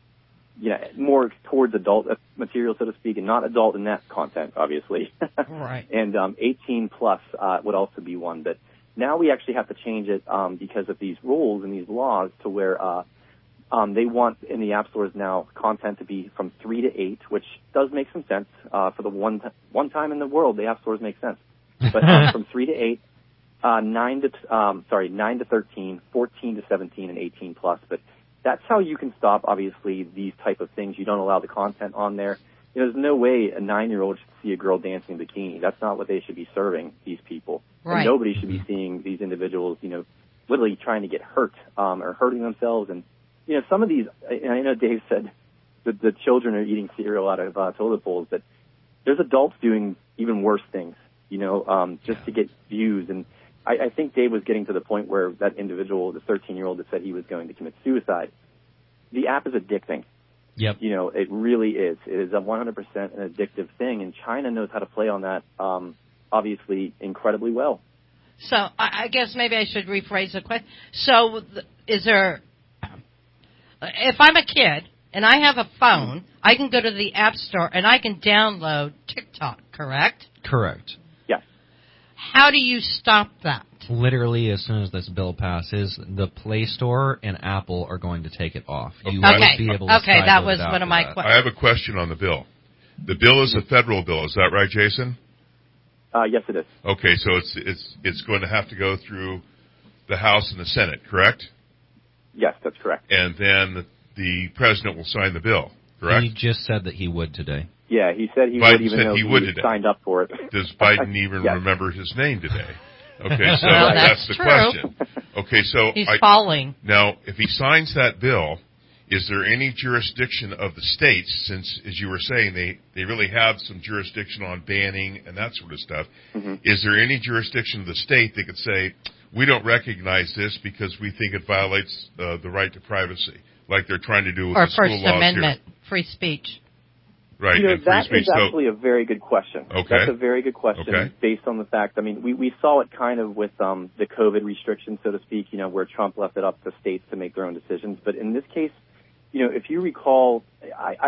more towards adult material, so to speak, and not adult in that content, obviously. Right. And 18 plus would also be one. But now we actually have to change it because of these rules and these laws to where they want in the app stores now content to be from 3 to 8, which does make some sense. For the one time in the world, the app stores make sense. But from 3 to 8, 9 to 13, 14 to 17, and 18 plus. But that's how you can stop, obviously, these type of things. You don't allow the content on there. There's no way a 9-year-old should see a girl dancing in a bikini. That's not what they should be serving these people. Right. And nobody should be seeing these individuals, literally trying to get hurt or hurting themselves. And, you know, some of these, and I know Dave said that the children are eating cereal out of toilet bowls, but there's adults doing even worse things, you know, just to get views. And I think Dave was getting to the point where that individual, the 13-year-old that said he was going to commit suicide, the app is addicting. Yep. You know, it really is. It is a 100% an addictive thing, and China knows how to play on that, obviously, incredibly well. So I guess maybe I should rephrase the question. So is there, if I'm a kid and I have a phone, I can go to the App Store and I can download TikTok, correct? Correct. How do you stop that? Literally, as soon as this bill passes, the Play Store and Apple are going to take it off. You Okay. won't be able to That was it one of my that. questions. I have a question on the bill. The bill is a federal bill. Is that right, Jason? Yes, it is. Okay, so it's going to have to go through the House and the Senate, correct? Yes, that's correct. And then the president will sign the bill, correct? He just said that he would today. Yeah, he said he Biden would, even said though he would he today. signed up for it. Does Biden even Yes. remember his name today? Okay, so Well, that's the true. question. Okay, so He's falling. Now, if he signs that bill, is there any jurisdiction of the states, since, as you were saying, they really have some jurisdiction on banning and that sort of stuff, is there any jurisdiction of the state that could say, we don't recognize this because we think it violates the right to privacy, like they're trying to do with Or the school First laws Amendment, here? free speech. Right, You know, and free that speech. is actually a very good question. Okay. That's a very good question based on the fact, I mean, we saw it kind of with the COVID restrictions, so to speak, you know, where Trump left it up to states to make their own decisions. But in this case, you know, if you recall, I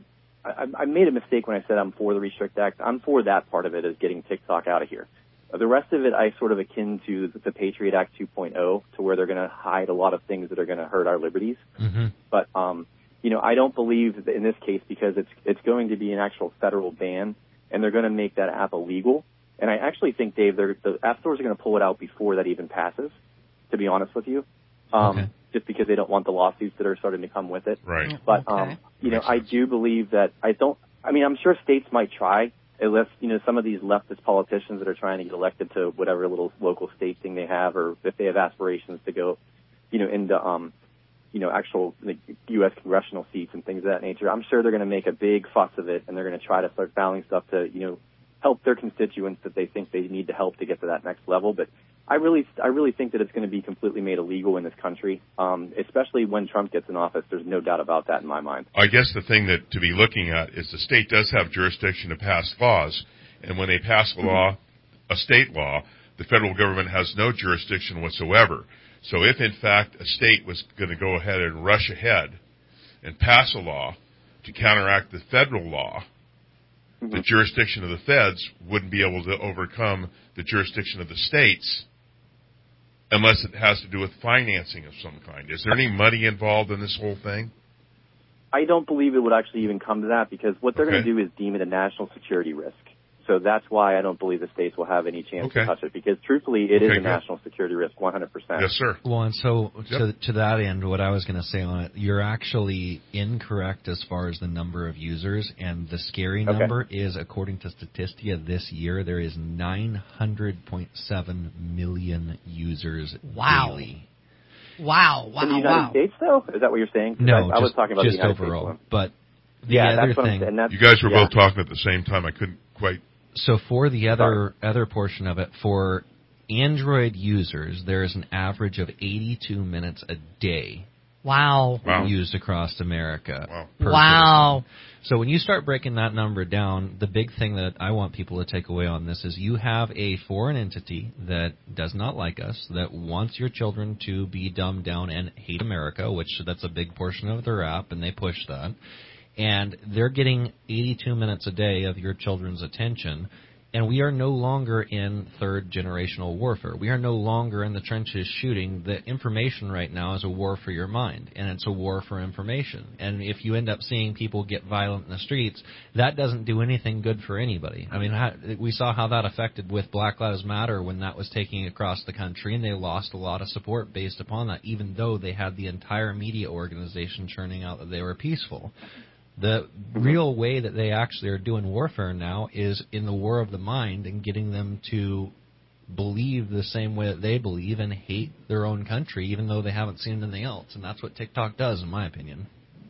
made a mistake when I said I'm for the Restrict Act. I'm for that part of it, as getting TikTok out of here. The rest of it, I sort of akin to the Patriot Act 2.0, to where they're going to hide a lot of things that are going to hurt our liberties. But, you know, I don't believe that in this case, because it's going to be an actual federal ban, and they're going to make that app illegal. And I actually think, Dave, the app stores are going to pull it out before that even passes, to be honest with you, just because they don't want the lawsuits that are starting to come with it. Right. But, you know, I do believe that I'm sure states might try, unless, you know, some of these leftist politicians that are trying to get elected to whatever little local state thing they have, or if they have aspirations to go, you know, into, you know, actual U.S. congressional seats and things of that nature. I'm sure they're going to make a big fuss of it, and they're going to try to start filing stuff to, you know, help their constituents that they think they need to help to get to that next level. But I really think that it's going to be completely made illegal in this country, especially when Trump gets in office. There's no doubt about that in my mind. I guess the thing that to be looking at is the state does have jurisdiction to pass laws, and when they pass a law, a state law, the federal government has no jurisdiction whatsoever. So if, in fact, a state was going to go ahead and rush ahead and pass a law to counteract the federal law, the jurisdiction of the feds wouldn't be able to overcome the jurisdiction of the states unless it has to do with financing of some kind. Is there any money involved in this whole thing? I don't believe it would actually even come to that, because what they're going to do is deem it a national security risk. So that's why I don't believe the states will have any chance to touch it, because truthfully, it is a national security risk, 100%. Yes, sir. Well, and so to that end, what I was going to say on it, you're actually incorrect as far as the number of users, and the scary number is, according to Statistia this year, there is 900.7 million users daily. Wow. In the United States, though? Is that what you're saying? No, I was talking about just the United overall. States one. But the other that's what thing, I'm saying. You guys were both talking at the same time. I couldn't quite. So for the other portion of it, for Android users, there is an average of 82 minutes a day. Wow. Used across America. Wow. Citizen. So when you start breaking that number down, the big thing that I want people to take away on this is you have a foreign entity that does not like us, that wants your children to be dumbed down and hate America, which that's a big portion of their app, and they push that. And they're getting 82 minutes a day of your children's attention, and we are no longer in third-generational warfare. We are no longer in the trenches shooting. The information right now is a war for your mind, and it's a war for information. And if you end up seeing people get violent in the streets, that doesn't do anything good for anybody. I mean, we saw how that affected with Black Lives Matter when that was taking across the country, and they lost a lot of support based upon that, even though they had the entire media organization churning out that they were peaceful. The real way that they actually are doing warfare now is in the war of the mind and getting them to believe the same way that they believe and hate their own country, even though they haven't seen anything else. And that's what TikTok does, in my opinion.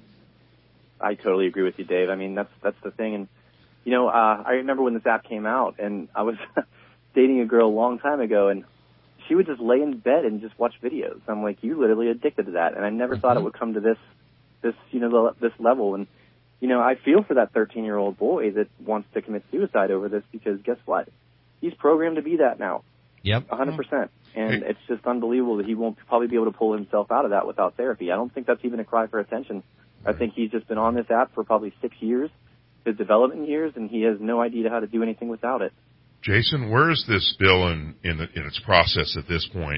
I totally agree with you, Dave. I mean, that's the thing. And, you know, I remember when this app came out, and I was dating a girl a long time ago, and she would just lay in bed and just watch videos. I'm like, you're literally addicted to that. And I never thought it would come to this level. And, you know, I feel for that 13-year-old boy that wants to commit suicide over this, because guess what? He's programmed to be that now. Yep. 100%. And it's just unbelievable that he won't probably be able to pull himself out of that without therapy. I don't think that's even a cry for attention. I think he's just been on this app for probably 6 years, his development years, and he has no idea how to do anything without it. Jason, where is this bill in its process at this point?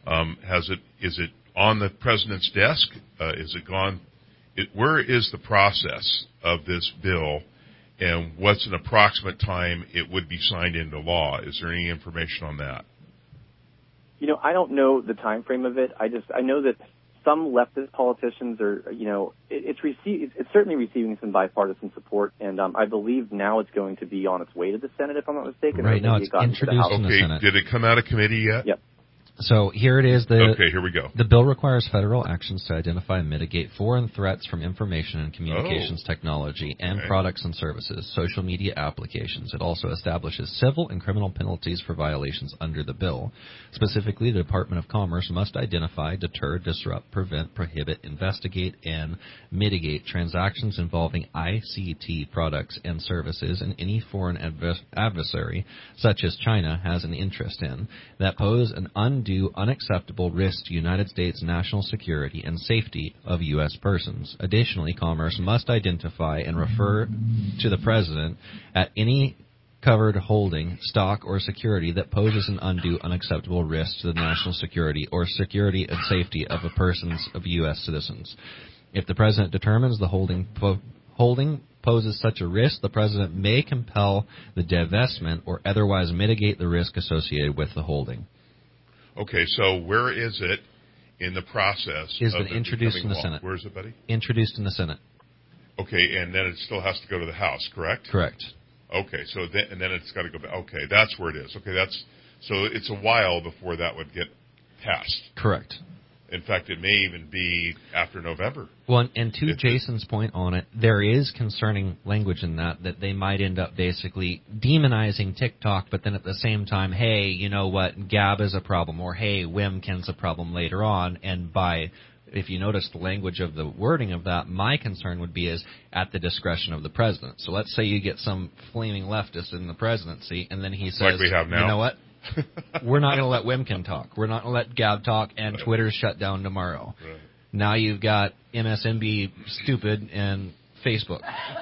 Is it on the president's desk? Is it gone? Where is the process of this bill, and what's an approximate time it would be signed into law? Is there any information on that? You know, I don't know the time frame of it. I know that some leftist politicians are, you know, it's certainly receiving some bipartisan support, and I believe now it's going to be on its way to the Senate, if I'm not mistaken. Right now, it's introduced in the Senate. Did it come out of committee yet? Yep. So here it is. Okay, here we go. The bill requires federal actions to identify and mitigate foreign threats from information and communications technology and products and services, social media applications. It also establishes civil and criminal penalties for violations under the bill. Specifically, the Department of Commerce must identify, deter, disrupt, prevent, prohibit, investigate, and mitigate transactions involving ICT products and services and any foreign adversary, such as China, has an interest in, that pose an undue, unacceptable risk to United States national security and safety of U.S. persons. Additionally, Commerce must identify and refer to the President at any covered holding, stock, or security that poses an undue, unacceptable risk to the national security or security and safety of persons of U.S. citizens. If the President determines the holding poses such a risk, the President may compel the divestment or otherwise mitigate the risk associated with the holding. Okay, so where is it in the process? It's been introduced in the Senate. Where is it, buddy? Introduced in the Senate. Okay, and then it still has to go to the House, correct? Correct. Okay, so then it's got to go back. Okay, that's where it is. Okay, so it's a while before that would get passed. Correct. In fact, it may even be after November. Well, and to Jason's point on it, there is concerning language in that they might end up basically demonizing TikTok, but then at the same time, hey, you know what, Gab is a problem, or hey, Webkin's a problem later on, and if you notice the language of the wording of that, my concern would be is at the discretion of the president. So let's say you get some flaming leftist in the presidency, and then he says, like we have now. You know what? We're not going to let Webkin talk. We're not going to let Gab talk, and Twitter's shut down tomorrow. Right. Now you've got MSNBC stupid and Facebook.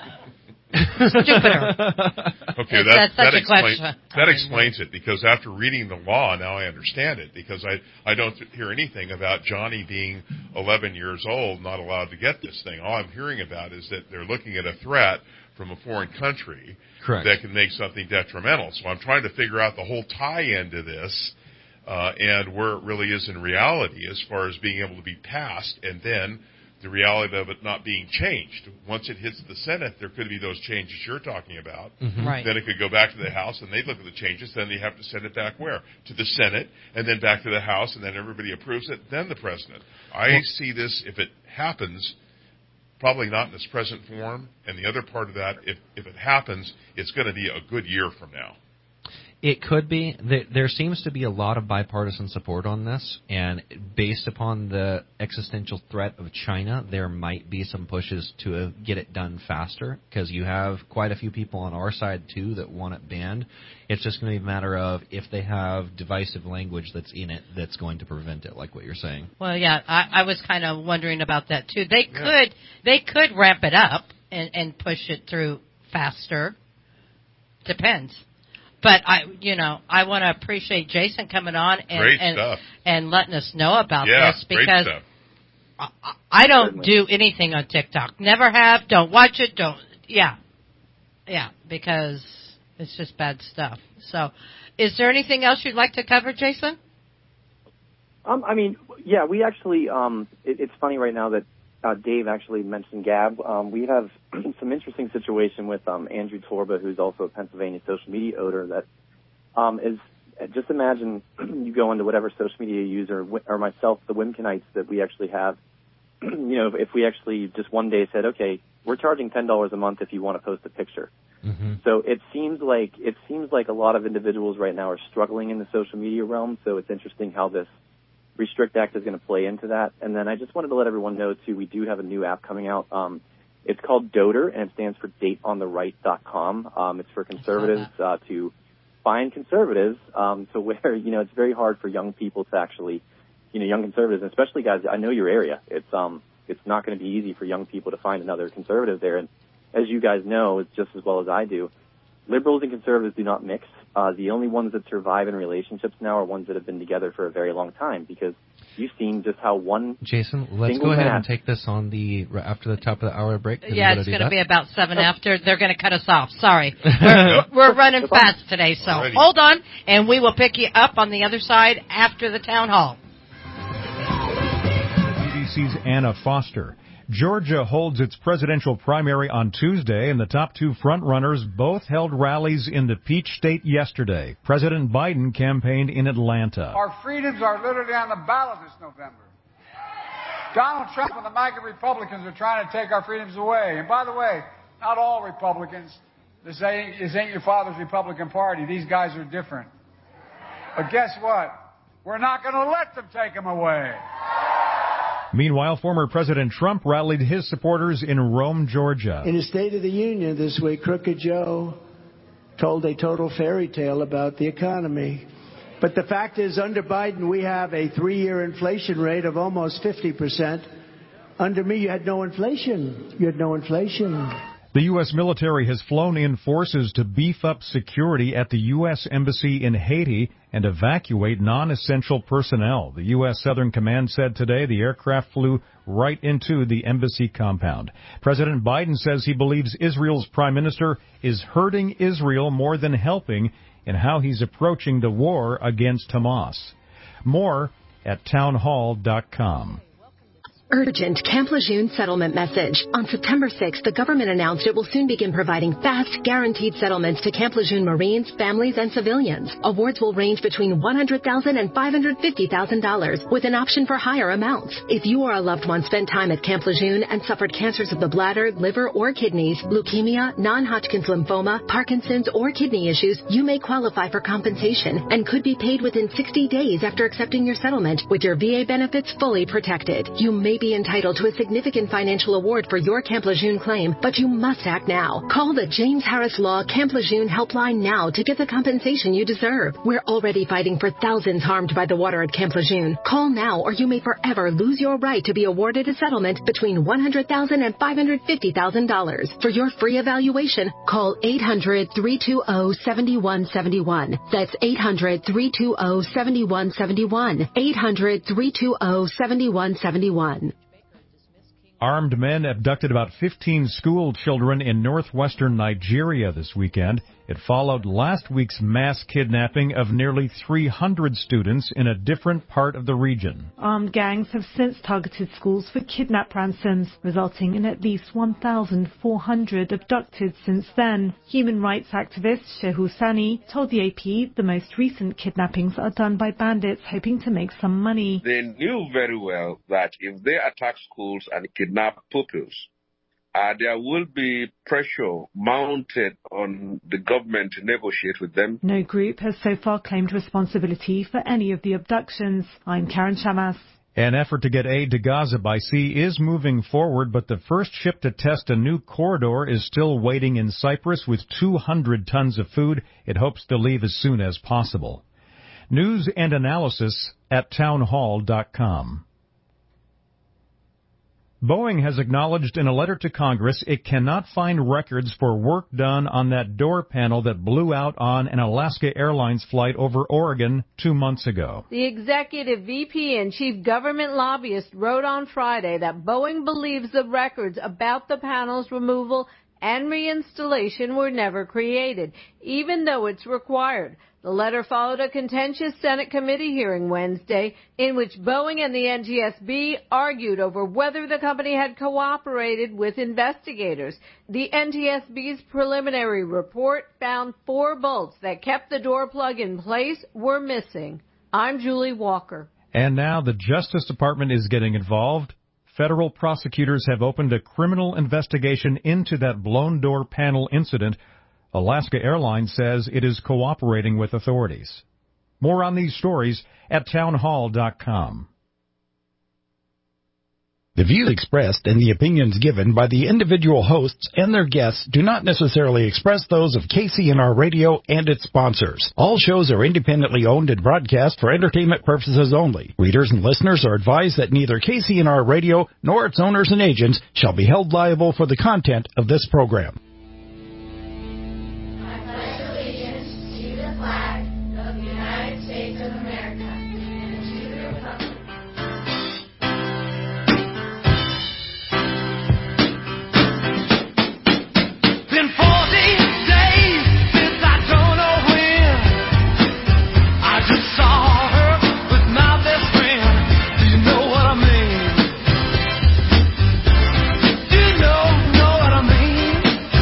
Stupider. Okay, that explains it, because after reading the law, now I understand it, because I don't hear anything about Johnny being 11 years old, not allowed to get this thing. All I'm hearing about is that they're looking at a threat from a foreign country that can make something detrimental. So I'm trying to figure out the whole tie-in to this and where it really is in reality as far as being able to be passed, and then the reality of it not being changed. Once it hits the Senate, there could be those changes you're talking about. Mm-hmm. Right. Then it could go back to the House, and they'd look at the changes. Then they have to send it back where? To the Senate, and then back to the House, and then everybody approves it, then the President. I see this, if it happens, probably not in its present form. And the other part of that, if it happens, it's going to be a good year from now. It could be. There seems to be a lot of bipartisan support on this, and based upon the existential threat of China, there might be some pushes to get it done faster, because you have quite a few people on our side, too, that want it banned. It's just going to be a matter of if they have divisive language that's in it that's going to prevent it, like what you're saying. Well, yeah, I was kind of wondering about that, too. They could ramp it up and push it through faster. Depends. But I want to appreciate Jason coming on and letting us know about this, because I don't do anything on TikTok. Never have. Don't watch it. Because it's just bad stuff. So, is there anything else you'd like to cover, Jason? We actually. It's funny right now that Dave actually mentioned Gab. We have some interesting situation with Andrew Torba, who's also a Pennsylvania social media owner, that is just imagine you go into whatever social media you use, or myself, the Wimkinites that we actually have. If we actually just one day said, okay, we're charging $10 a month if you want to post a picture. Mm-hmm. So it seems like a lot of individuals right now are struggling in the social media realm. So it's interesting how this Restrict Act is going to play into that. And then I just wanted to let everyone know too, we do have a new app coming out. It's called DOTR, and it stands for DateOnTheRight.com. It's for conservatives to find conservatives. So where it's very hard for young people to actually, young conservatives, and especially guys. I know your area. It's not going to be easy for young people to find another conservative there. And as you guys know, just as well as I do, liberals and conservatives do not mix. The only ones that survive in relationships now are ones that have been together for a very long time, because you've seen just how one. Jason, let's go ahead and take this on after the top of the hour break. Yeah, it's going to be about 7 after. They're going to cut us off. Sorry. We're running fast today, so hold on, and we will pick you up on the other side after the town hall. BBC's Anna Foster. Georgia holds its presidential primary on Tuesday, and the top two frontrunners both held rallies in the Peach State yesterday. President Biden campaigned in Atlanta. Our freedoms are literally on the ballot this November. Donald Trump and the MAGA Republicans are trying to take our freedoms away. And by the way, not all Republicans. This ain't your father's Republican Party. These guys are different. But guess what? We're not going to let them take them away. Meanwhile, former President Trump rallied his supporters in Rome, Georgia. In his State of the Union this week, Crooked Joe told a total fairy tale about the economy. But the fact is, under Biden, we have a 3-year inflation rate of almost 50%. Under me, you had no inflation. You had no inflation. The U.S. military has flown in forces to beef up security at the U.S. Embassy in Haiti and evacuate non-essential personnel. The U.S. Southern Command said today the aircraft flew right into the embassy compound. President Biden says he believes Israel's prime minister is hurting Israel more than helping in how he's approaching the war against Hamas. More at townhall.com. Urgent Camp Lejeune settlement message. On September 6th, the government announced it will soon begin providing fast, guaranteed settlements to Camp Lejeune Marines, families, and civilians. Awards will range between $100,000 and $550,000, with an option for higher amounts. If you or a loved one spent time at Camp Lejeune and suffered cancers of the bladder, liver, or kidneys, leukemia, non-Hodgkin's lymphoma, Parkinson's, or kidney issues, you may qualify for compensation and could be paid within 60 days after accepting your settlement, with your VA benefits fully protected. You may be entitled to a significant financial award for your Camp Lejeune claim, but you must act now. Call the James Harris Law Camp Lejeune helpline now to get the compensation you deserve. We're already fighting for thousands harmed by the water at Camp Lejeune. Call now, or you may forever lose your right to be awarded a settlement between $100,000 and $550,000. For your free evaluation, call 800-320-7171. That's 800-320-7171. 800-320-7171. Armed men abducted about 15 school children in northwestern Nigeria this weekend. It followed last week's mass kidnapping of nearly 300 students in a different part of the region. Armed gangs have since targeted schools for kidnap ransoms, resulting in at least 1,400 abducted since then. Human rights activist Shehu Sani told the AP the most recent kidnappings are done by bandits hoping to make some money. They knew very well that if they attack schools and kidnap pupils, there will be pressure mounted on the government to negotiate with them. No group has so far claimed responsibility for any of the abductions. I'm Karen Shamas. An effort to get aid to Gaza by sea is moving forward, but the first ship to test a new corridor is still waiting in Cyprus with 200 tons of food. It hopes to leave as soon as possible. News and analysis at townhall.com. Boeing has acknowledged in a letter to Congress it cannot find records for work done on that door panel that blew out on an Alaska Airlines flight over Oregon 2 months ago. The executive VP and chief government lobbyist wrote on Friday that Boeing believes the records about the panel's removal and reinstallation were never created, even though it's required. The letter followed a contentious Senate committee hearing Wednesday in which Boeing and the NTSB argued over whether the company had cooperated with investigators. The NTSB's preliminary report found 4 bolts that kept the door plug in place were missing. I'm Julie Walker. And now the Justice Department is getting involved. Federal prosecutors have opened a criminal investigation into that blown door panel incident. Alaska Airlines says it is cooperating with authorities. More on these stories at townhall.com. The views expressed and the opinions given by the individual hosts and their guests do not necessarily express those of KCNR Radio and its sponsors. All shows are independently owned and broadcast for entertainment purposes only. Readers and listeners are advised that neither KCNR Radio nor its owners and agents shall be held liable for the content of this program. I pledge allegiance to the flag of the United States of America and to the republic. Been 40 days since I don't know when I just saw her with my best friend. Do you know what I mean? Do you know what I mean?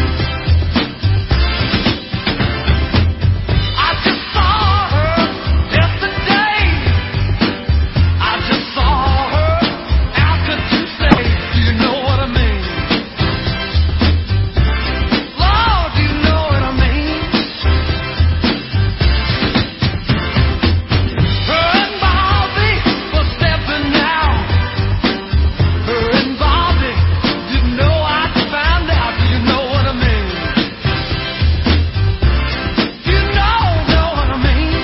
I just saw her yesterday. I just saw her. How could you say? Do you know what I mean? Lord, do you know what I mean? Her and Bobby were stepping out. Her and Bobby didn't know I'd found out. Do you know what I mean? Do you know what I mean?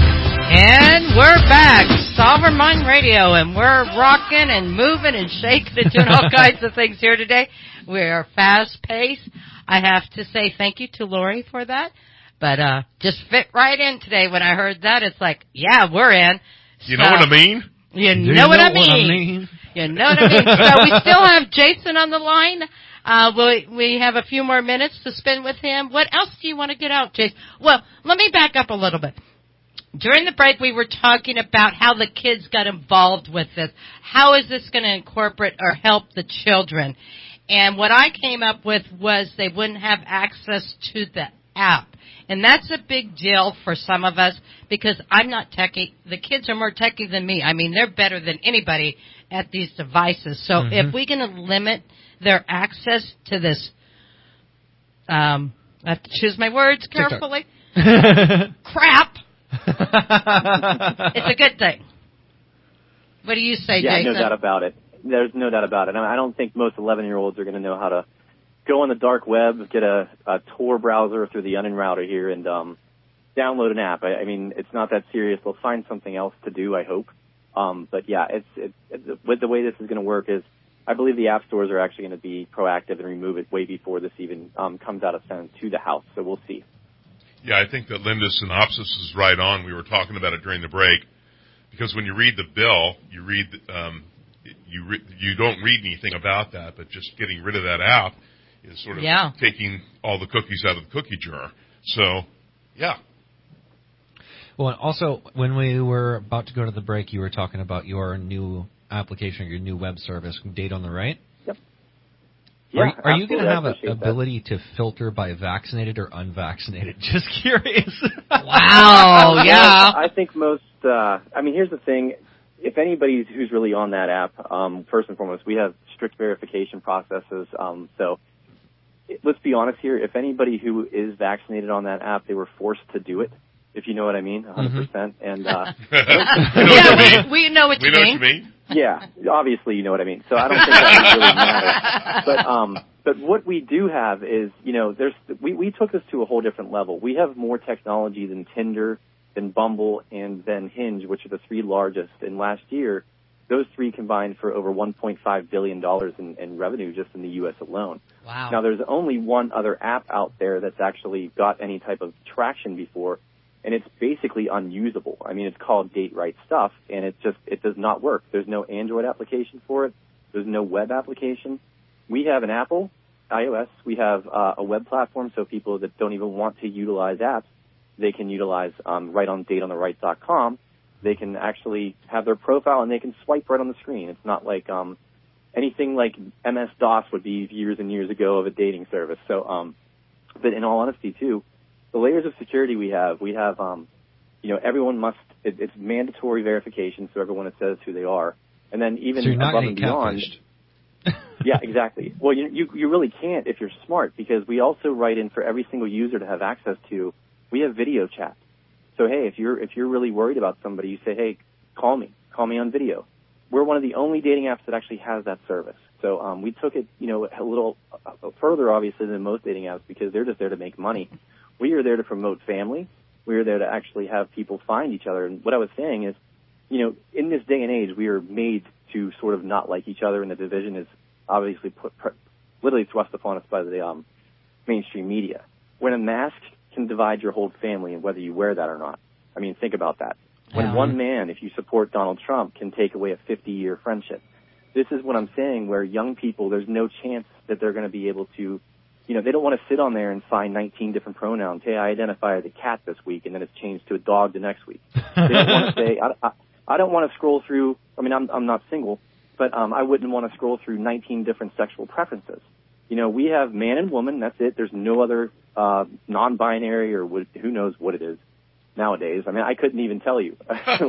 And we're back. Solver Mind Radio, and we're rocking and moving and shaking and doing all kinds of things here today. We're fast-paced. I have to say thank you to Lori for that. But just fit right in today. When I heard that, it's like, yeah, we're in. You know what I mean? You know what I mean. You know what I mean. So we still have Jason on the line. We have a few more minutes to spend with him. What else do you want to get out, Jason? Well, let me back up a little bit. During the break, we were talking about how the kids got involved with this. How is this going to incorporate or help the children? And what I came up with was they wouldn't have access to the app. And that's a big deal for some of us because I'm not techie. The kids are more techie than me. I mean, they're better than anybody at these devices. So if we can limit their access to this, I have to choose my words carefully, crap, it's a good thing. What do you say, Yeah, Jason? no doubt about it. There's no doubt about it. I don't think most 11-year-olds are going to know how to go on the dark web, get a Tor browser through the Onion router here, and download an app. I mean, it's not that serious. They'll find something else to do, I hope. But yeah, it's with the way this is going to work is I believe the app stores are actually going to be proactive and remove it way before this even comes out of Senate to the House. So we'll see. Yeah, I think that Linda's synopsis is right on. We were talking about it during the break because when you read the bill, you read you don't read anything about that, but just getting rid of that app is sort of taking all the cookies out of the cookie jar. So, yeah. Well, also, when we were about to go to the break, you were talking about your new application, your new web service, Date on the Right. Yep. Yeah, are you going to have an ability to filter by vaccinated or unvaccinated? Just curious. Wow, yeah. I think most, here's the thing. If anybody who's really on that app, first and foremost, we have strict verification processes. So let's be honest here. If anybody who is vaccinated on that app, they were forced to do it, if you know what I mean, 100%. And we know what you mean. Yeah, obviously you know what I mean. So I don't think that really matters. But what we do have is, we took this to a whole different level. We have more technology than Tinder, than Bumble, and then Hinge, which are the three largest. And last year, those three combined for over $1.5 billion in revenue just in the U.S. alone. Wow. Now, there's only one other app out there that's actually got any type of traction before, and it's basically unusable. I mean, it's called Date Right Stuff, and it does not work. There's no Android application for it. There's no web application. We have an Apple, iOS, we have a web platform, so people that don't even want to utilize apps, they can utilize rightondatethontheright.com. They can actually have their profile, and they can swipe right on the screen. It's not like anything like MS-DOS would be years and years ago of a dating service. So, but in all honesty, too, the layers of security we have, everyone must, it's mandatory verification, so everyone says who they are. And then even so you're not above and beyond. Yeah, exactly. Well, you really can't if you're smart, because we also write in for every single user to have access to. We have video chat. So hey, if you're really worried about somebody, you say, hey, call me on video. We're one of the only dating apps that actually has that service. So we took it, a little further, obviously, than most dating apps, because they're just there to make money. We are there to promote family. We are there to actually have people find each other. And what I was saying is, in this day and age, we are made to sort of not like each other, and the division is obviously literally thrust upon us by the mainstream media. When a mask can divide your whole family, and whether you wear that or not. I mean, think about that. When one man, if you support Donald Trump, can take away a 50-year friendship. This is what I'm saying, where young people, there's no chance that they're going to be able to, they don't want to sit on there and find 19 different pronouns. Hey, I identify as a cat this week, and then it's changed to a dog the next week. They don't want to say, I don't want to scroll through, I'm not single, but I wouldn't want to scroll through 19 different sexual preferences. We have man and woman, that's it. There's no other non-binary or who knows what it is nowadays. I couldn't even tell you.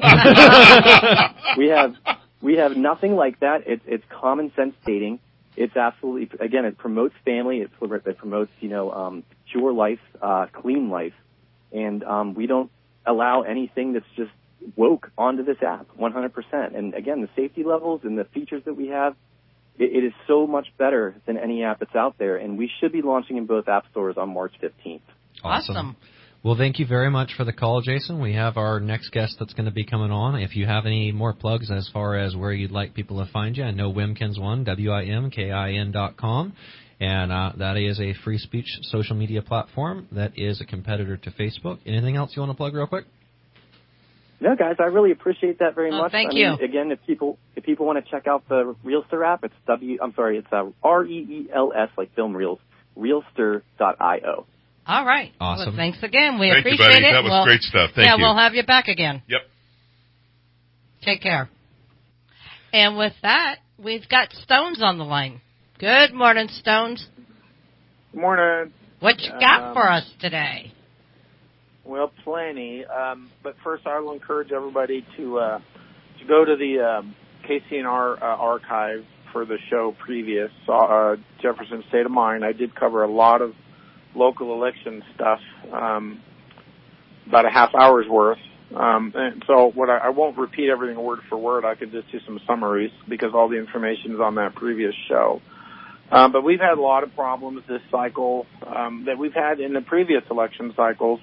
We have nothing like that. It's common sense dating. It's absolutely, again, it promotes family. It promotes, pure life, clean life. And we don't allow anything that's just woke onto this app, 100%. And again, the safety levels and the features that we have, it is so much better than any app that's out there. And we should be launching in both app stores on March 15th. Awesome. Well, thank you very much for the call, Jason. We have our next guest that's going to be coming on. If you have any more plugs as far as where you'd like people to find you, I know Wimkin's one, WIMKIN.com. And that is a free speech social media platform that is a competitor to Facebook. Anything else you want to plug real quick? No, guys, I really appreciate that very much. Thank you. Again, if people want to check out the Realster app, it's REELS, like film reels, realster.io. All right. Awesome. Well, thanks again. We Thank appreciate you, buddy. it. That was great stuff. Thank you. Yeah, we'll have you back again. Yep. Take care. And with that, we've got Stones on the line. Good morning, Stones. Good morning. What you got for us today? Well, plenty. But first, I will encourage everybody to go to the KCNR archive for the show previous, Jefferson State of Mind. I did cover a lot of local election stuff, about a half hour's worth. And so I won't repeat everything word for word. I could just do some summaries because all the information is on that previous show. But we've had a lot of problems this cycle that we've had in the previous election cycles.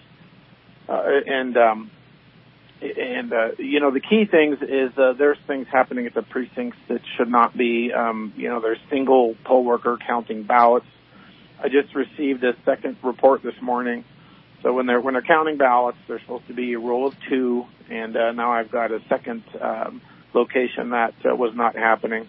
The key things is there's things happening at the precincts that should not be. There's single poll worker counting ballots. I just received a second report this morning. So when they're counting ballots, there's supposed to be a roll of two, and now I've got a second location that was not happening.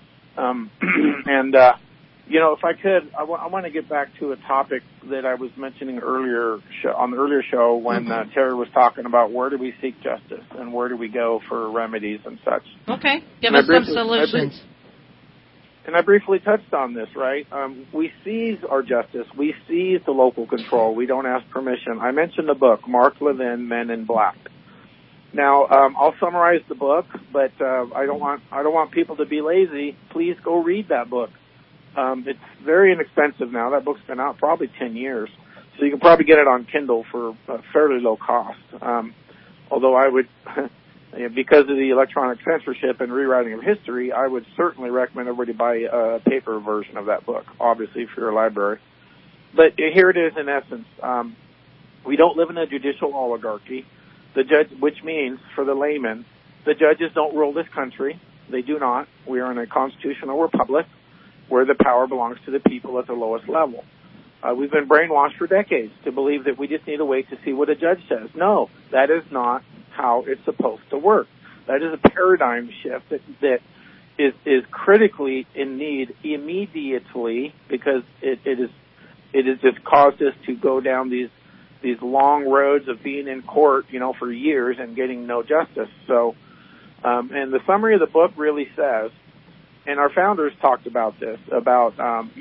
If I could, I want to get back to a topic that I was mentioning earlier on the earlier show when Terry was talking about where do we seek justice and where do we go for remedies and such. Okay, give us some solutions. And I briefly touched on this, right? We seize our justice. We seize the local control. We don't ask permission. I mentioned the book, Mark Levin, Men in Black. Now, I'll summarize the book, but I don't want people to be lazy. Please go read that book. It's very inexpensive now. That book's been out probably 10 years. So you can probably get it on Kindle for a fairly low cost. Although I would, because of the electronic censorship and rewriting of history, I would certainly recommend everybody buy a paper version of that book, obviously, if you're a library. But here it is in essence. We don't live in a judicial oligarchy, which means, for the layman, the judges don't rule this country. They do not. We are in a constitutional republic where the power belongs to the people at the lowest level. We've been brainwashed for decades to believe that we just need to wait to see what a judge says. No, that is not how it's supposed to work. That is a paradigm shift that is critically in need immediately, because it has just caused us to go down these long roads of being in court, for years and getting no justice. So, and the summary of the book really says, and our founders talked about this, about,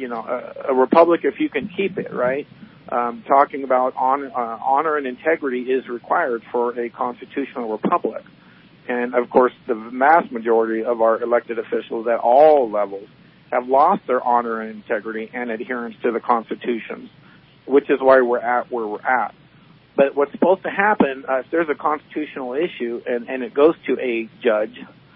a republic if you can keep it, right? Talking about honor and integrity is required for a constitutional republic. And, of course, the vast majority of our elected officials at all levels have lost their honor and integrity and adherence to the Constitution, which is why we're at where we're at. But what's supposed to happen, if there's a constitutional issue and it goes to a judge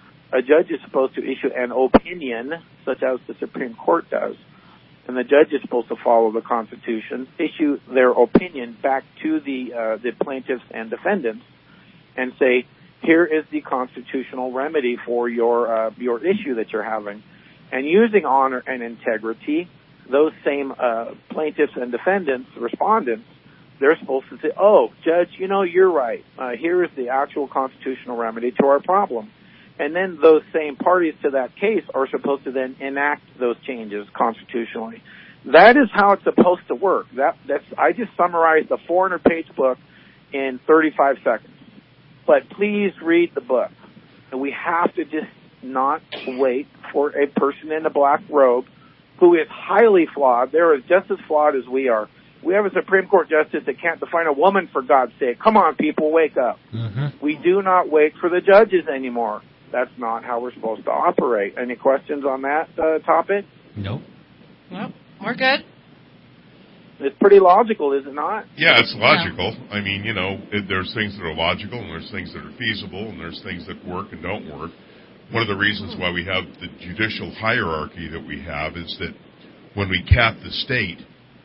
is supposed to issue an opinion, such as the Supreme Court does, and the judge is supposed to follow the Constitution, issue their opinion back to the plaintiffs and defendants, and say, here is the constitutional remedy for your issue that you're having. And using honor and integrity, those same plaintiffs and defendants, respondents, they're supposed to say, oh, Judge, you're right. Here is the actual constitutional remedy to our problem. And then those same parties to that case are supposed to then enact those changes constitutionally. That is how it's supposed to work. I just summarized a 400-page book in 35 seconds. But please read the book. And we have to just not wait for a person in a black robe who is highly flawed. They're just as flawed as we are. We have a Supreme Court justice that can't define a woman, for God's sake. Come on, people, wake up. Mm-hmm. We do not wait for the judges anymore. That's not how we're supposed to operate. Any questions on that topic? Nope. Nope. We're good. It's pretty logical, is it not? Yeah, it's logical. Yeah. I mean, there's things that are logical, and there's things that are feasible, and there's things that work and don't work. One of the reasons why we have the judicial hierarchy that we have is that when we capped the state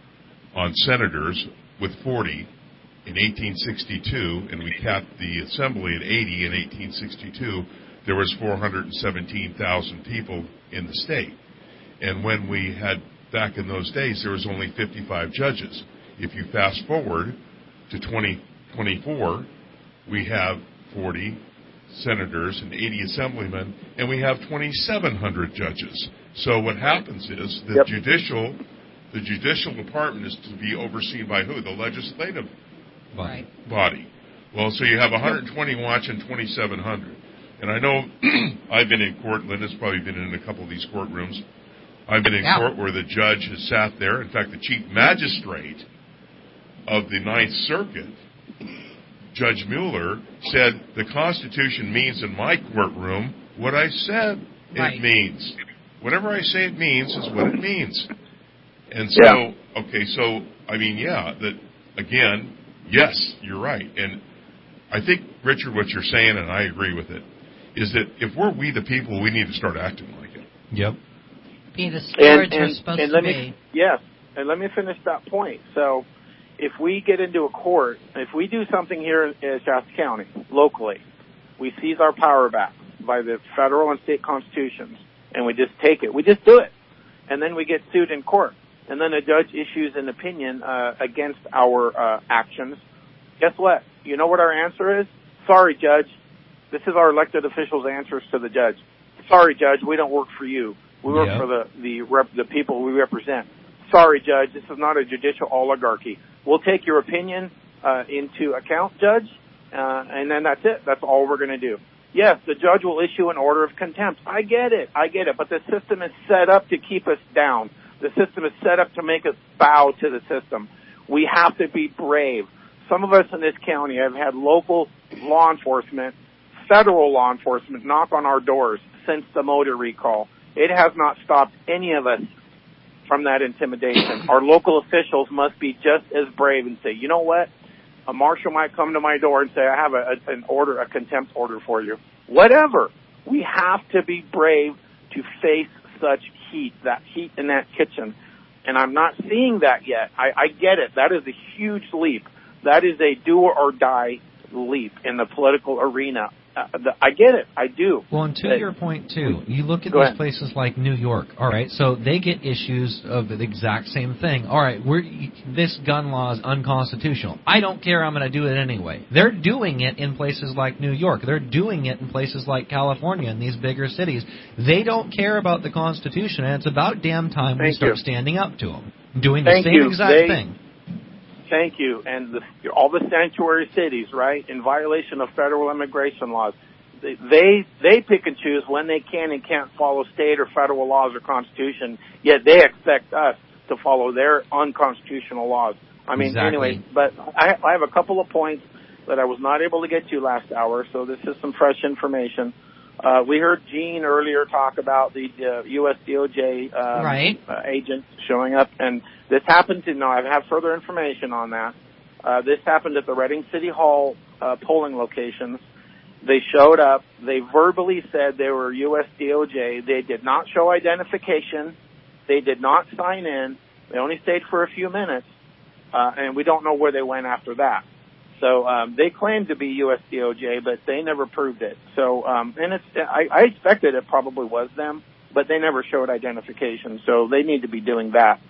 on senators with 40 in 1862, and we capped the assembly at 80 in 1862, there was 417,000 people in the state. And when we had, back in those days, there was only 55 judges. If you fast forward to 2024, we have 40 senators and 80 assemblymen, and we have 2,700 judges. So what happens is the judicial department is to be overseen by who? The legislative body. Well, so you have 120 watching 2,700. And I know I've been in court, Linda's probably been in a couple of these courtrooms. I've been in court where the judge has sat there. In fact, the chief magistrate of the Ninth Circuit, Judge Mueller, said, the Constitution means in my courtroom what I said it means. Whatever I say it means is what it means. And so, again, yes, you're right. And I think, Richard, what you're saying, and I agree with it, is that if we're we the people, we need to start acting like it. Yep. Be the stewards we're supposed to be. Yes, and let me finish that point. So if we get into a court, if we do something here in Shasta County, locally, we seize our power back by the federal and state constitutions, and we just take it. We just do it. And then we get sued in court. And then a judge issues an opinion against our actions. Guess what? You know what our answer is? Sorry, Judge. This is our elected officials' answers to the judge. Sorry, Judge, we don't work for you. We work for the people we represent. Sorry, Judge, this is not a judicial oligarchy. We'll take your opinion into account, Judge, and then that's it. That's all we're going to do. Yes, the judge will issue an order of contempt. I get it. But the system is set up to keep us down. The system is set up to make us bow to the system. We have to be brave. Some of us in this county have had local law enforcement, federal law enforcement knock on our doors since the motor recall. It has not stopped any of us from that intimidation. Our local officials must be just as brave and say, you know what? A marshal might come to my door and say, I have a contempt order for you. Whatever. We have to be brave to face such heat, that heat in that kitchen. And I'm not seeing that yet. I get it. That is a huge leap. That is a do or die leap in the political arena I get it. I do. Well, and to your point, too, you look at Go these ahead. places like New York, all right, so they get issues of the exact same thing. All right, this gun law is unconstitutional. I don't care, I'm going to do it anyway. They're doing it in places like New York. They're doing it in places like California and these bigger cities. They don't care about the Constitution, and it's about damn time we start standing up to them, doing the same exact thing. Thank you. And all the sanctuary cities, right, in violation of federal immigration laws, they pick and choose when they can and can't follow state or federal laws or Constitution, yet they expect us to follow their unconstitutional laws. I mean, anyway, but I have a couple of points that I was not able to get to last hour, so this is some fresh information. We heard Gene earlier talk about the U.S. DOJ agent showing up, and this happened to, I have further information on that. This happened at the Reading City Hall polling locations. They showed up. They verbally said they were U.S. DOJ. They did not show identification. They did not sign in. They only stayed for a few minutes, and we don't know where they went after that. So they claimed to be U.S. DOJ, but they never proved it. So, and I expected it probably was them, but they never showed identification. So they need to be doing that.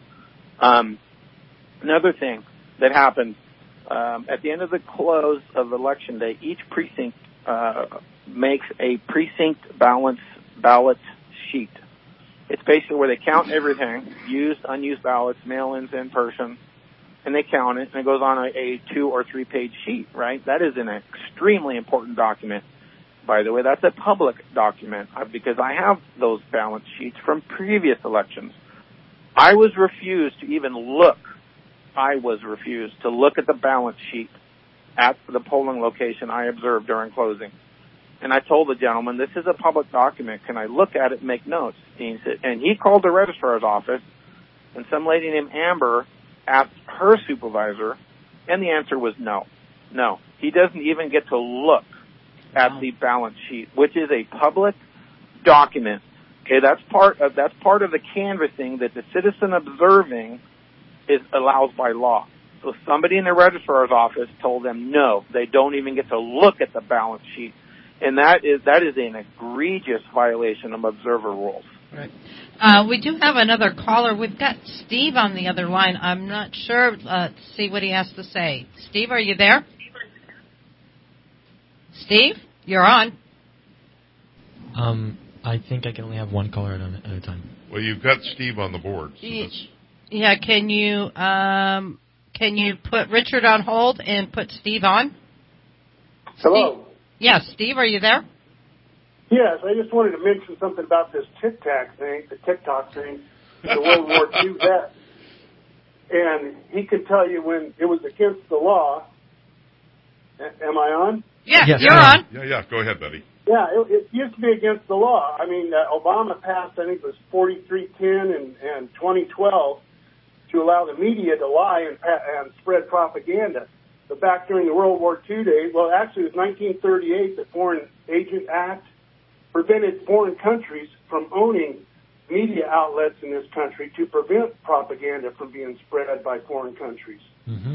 Another thing that happened at the end of the close of Election Day, each precinct makes a precinct ballot sheet. It's basically where they count everything: used, unused ballots, mail-ins, in person. And they count it, and it goes on a 2 or 3 page sheet, right? That is an extremely important document. By the way, that's a public document because I have those balance sheets from previous elections. I was refused to even look. I was refused to look at the balance sheet at the polling location I observed during closing. And I told the gentleman, this is a public document. Can I look at it and make notes? And he called the registrar's office, and some lady named Amber asked her supervisor, and the answer was no. No. He doesn't even get to look at the balance sheet, which is a public document. Okay, that's part of the canvassing that the citizen observing allows by law. So somebody in the registrar's office told them no, they don't even get to look at the balance sheet. And that is an egregious violation of observer rules. Right. We do have another caller. We've got Steve on the other line. I'm not sure. Let's see what he has to say. Steve, are you there? Steve, you're on. I think I can only have one caller at a time. Well, you've got Steve on the board. So yeah. Can you put Richard on hold and put Steve on? Hello. Yes, Steve, are you there? Yes, I just wanted to mention something about this the TikTok thing, the World War II vet. And he could tell you when it was against the law. Am I on? Yeah, yes, you're on. Yeah, go ahead, buddy. Yeah, it used to be against the law. I mean, Obama passed, I think it was 4310 and 2012 to allow the media to lie and spread propaganda. But back during the World War II days, well, actually it was 1938, the Foreign Agent Act prevented foreign countries from owning media outlets in this country to prevent propaganda from being spread by foreign countries. Mm-hmm.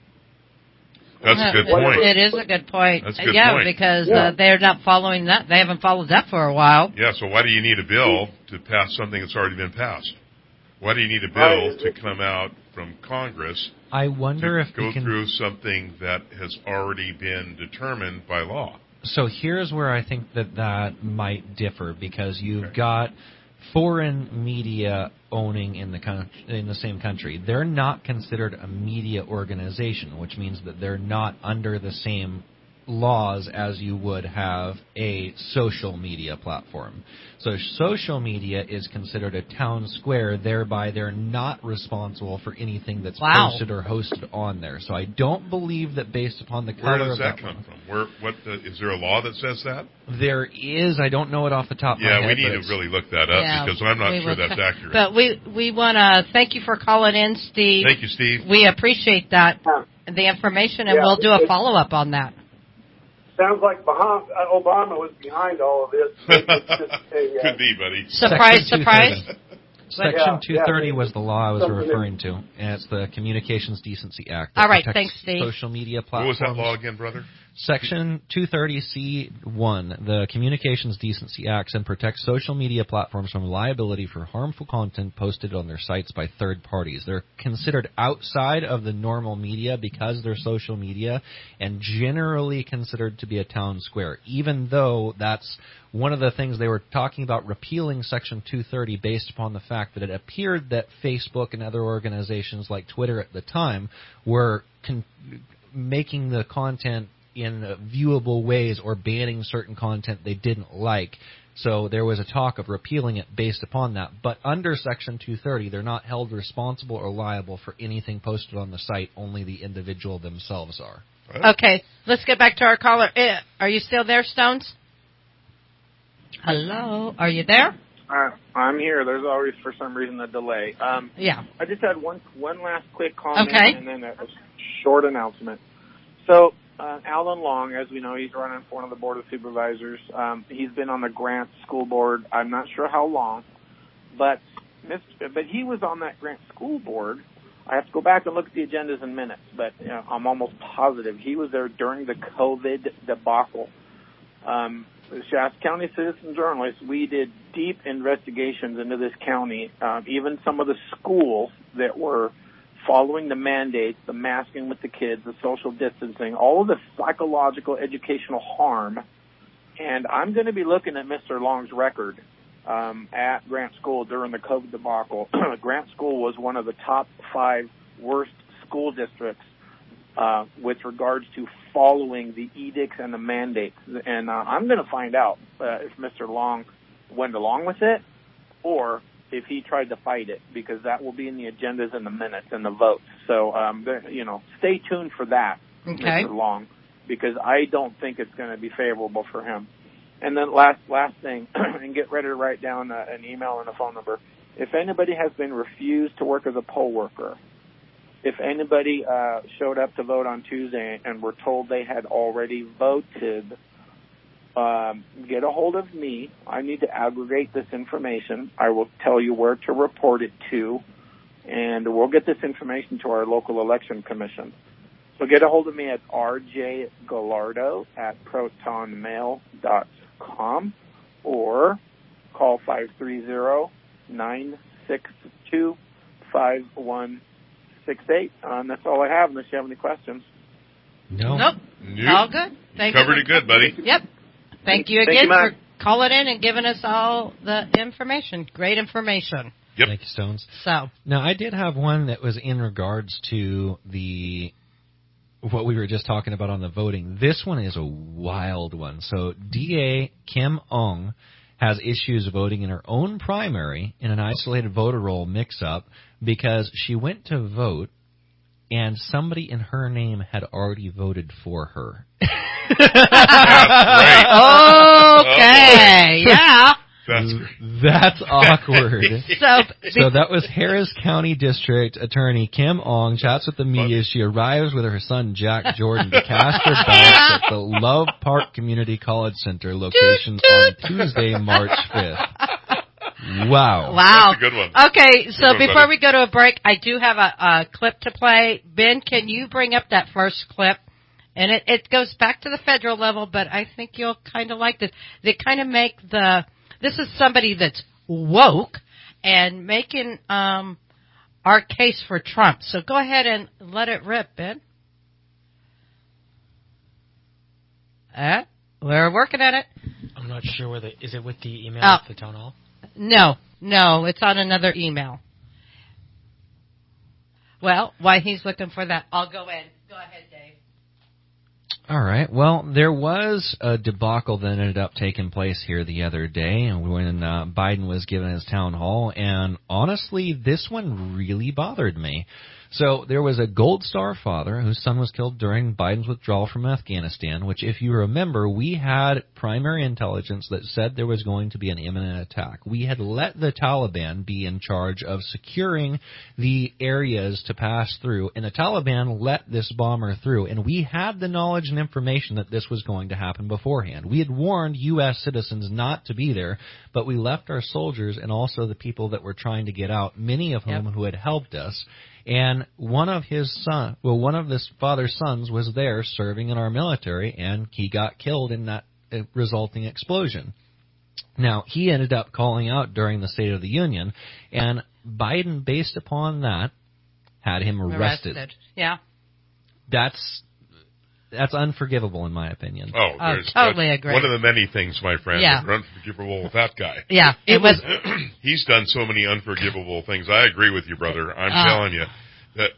That's a good point. It is a good point. That's a good point. Because they're not following that. They haven't followed that for a while. Yeah, so why do you need a bill to pass something that's already been passed? Why do you need a bill to come out from Congress I wonder to go through something that has already been determined by law? So here's where I think that might differ, because you've got foreign media owning in the same country. They're not considered a media organization, which means that they're not under the same laws as you would have a social media platform. So social media is considered a town square, thereby they're not responsible for anything that's posted or hosted on there. So I don't believe that based upon the color of that. Where does that come from? Is there a law that says that? There is. I don't know it off the top of my head. Yeah, we need to really look that up because I'm not sure that's accurate. But we want to thank you for calling in, Steve. Thank you, Steve. We appreciate that, the information, and we'll do a follow-up on that. Sounds like Obama was behind all of this. Could be, buddy. Surprise. Section 230 was the law I was referring to, and it's the Communications Decency Act. All right, thanks, Steve. Social media platforms. What was that law again, brother? Section 230C1, the Communications Decency Acts, and protects social media platforms from liability for harmful content posted on their sites by third parties. They're considered outside of the normal media because they're social media and generally considered to be a town square, even though that's one of the things they were talking about repealing Section 230 based upon the fact that it appeared that Facebook and other organizations like Twitter at the time were making the content in viewable ways or banning certain content they didn't like. So there was a talk of repealing it based upon that. But under Section 230, they're not held responsible or liable for anything posted on the site. Only the individual themselves are. Okay, let's get back to our caller. Are you still there, Stones? Hello, are you there? I'm here. There's always, for some reason, a delay. Yeah. I just had one last quick comment Okay. and then a short announcement. So, Alan Long, as we know, he's running for one of the Board of Supervisors. He's been on the Grant School Board, I'm not sure how long, but he was on that Grant School Board. I have to go back and look at the agendas in minutes, but I'm almost positive he was there during the COVID debacle. The Shasta County Citizen Journalists, we did deep investigations into this county, even some of the schools that were following the mandates, the masking with the kids, the social distancing, all of the psychological, educational harm. And I'm going to be looking at Mr. Long's record at Grant School during the COVID debacle. Grant School was one of the top 5 worst school districts with regards to following the edicts and the mandates. And I'm going to find out if Mr. Long went along with it or if he tried to fight it, because that will be in the agendas and the minutes and the votes. So, stay tuned for that, okay, Mr. Long, because I don't think it's going to be favorable for him. And then last thing, and get ready to write down an email and a phone number. If anybody has been refused to work as a poll worker, if anybody showed up to vote on Tuesday and were told they had already voted, get a hold of me. I need to aggregate this information. I will tell you where to report it to, and we'll get this information to our local election commission. So get a hold of me at rjgallardo@protonmail.com or call 530-962-5168. That's all I have unless you have any questions. Nope. All good. Thank you. Covered it good, buddy. Yep. Thank you again for calling in and giving us all the information. Great information. Yep. Thank you, Stones. So now I did have one that was in regards to what we were just talking about on the voting. This one is a wild one. So DA Kim Ong has issues voting in her own primary in an isolated voter roll mix-up because she went to vote and somebody in her name had already voted for her. That's okay, yeah. That's awkward. So that was Harris County District Attorney Kim Ong chats with the media. She arrives with her son Jack Jordan to cast her ballots at the Love Park Community College Center location on Tuesday, March 5th. Wow. That's a good one. Okay, so Good one, before buddy. we go to a break, I do have a clip to play. Ben, can you bring up that first clip? And it goes back to the federal level, but I think you'll kind of like this. They kind of make this is somebody that's woke and making our case for Trump. So go ahead and let it rip, Ben. We're working at it. I'm not sure whether is it with the email at the town hall? No, it's on another email. Well, while he's looking for that, I'll go in. Go ahead, Dave. All right. Well, there was a debacle that ended up taking place here the other day when Biden was given his town hall, and honestly, this one really bothered me. So there was a Gold Star father whose son was killed during Biden's withdrawal from Afghanistan, which, if you remember, we had primary intelligence that said there was going to be an imminent attack. We had let the Taliban be in charge of securing the areas to pass through, and the Taliban let this bomber through, and we had the knowledge and information that this was going to happen beforehand. We had warned U.S. citizens not to be there, but we left our soldiers and also the people that were trying to get out, many of whom who had helped us. And one of this father's sons was there serving in our military, and he got killed in that resulting explosion. Now, he ended up calling out during the State of the Union, and Biden, based upon that, had him arrested. Yeah. That's unforgivable, in my opinion. Totally agree. One of the many things, my friend, that are unforgivable with that guy. Yeah. He's done so many unforgivable things. I agree with you, brother. I'm telling you that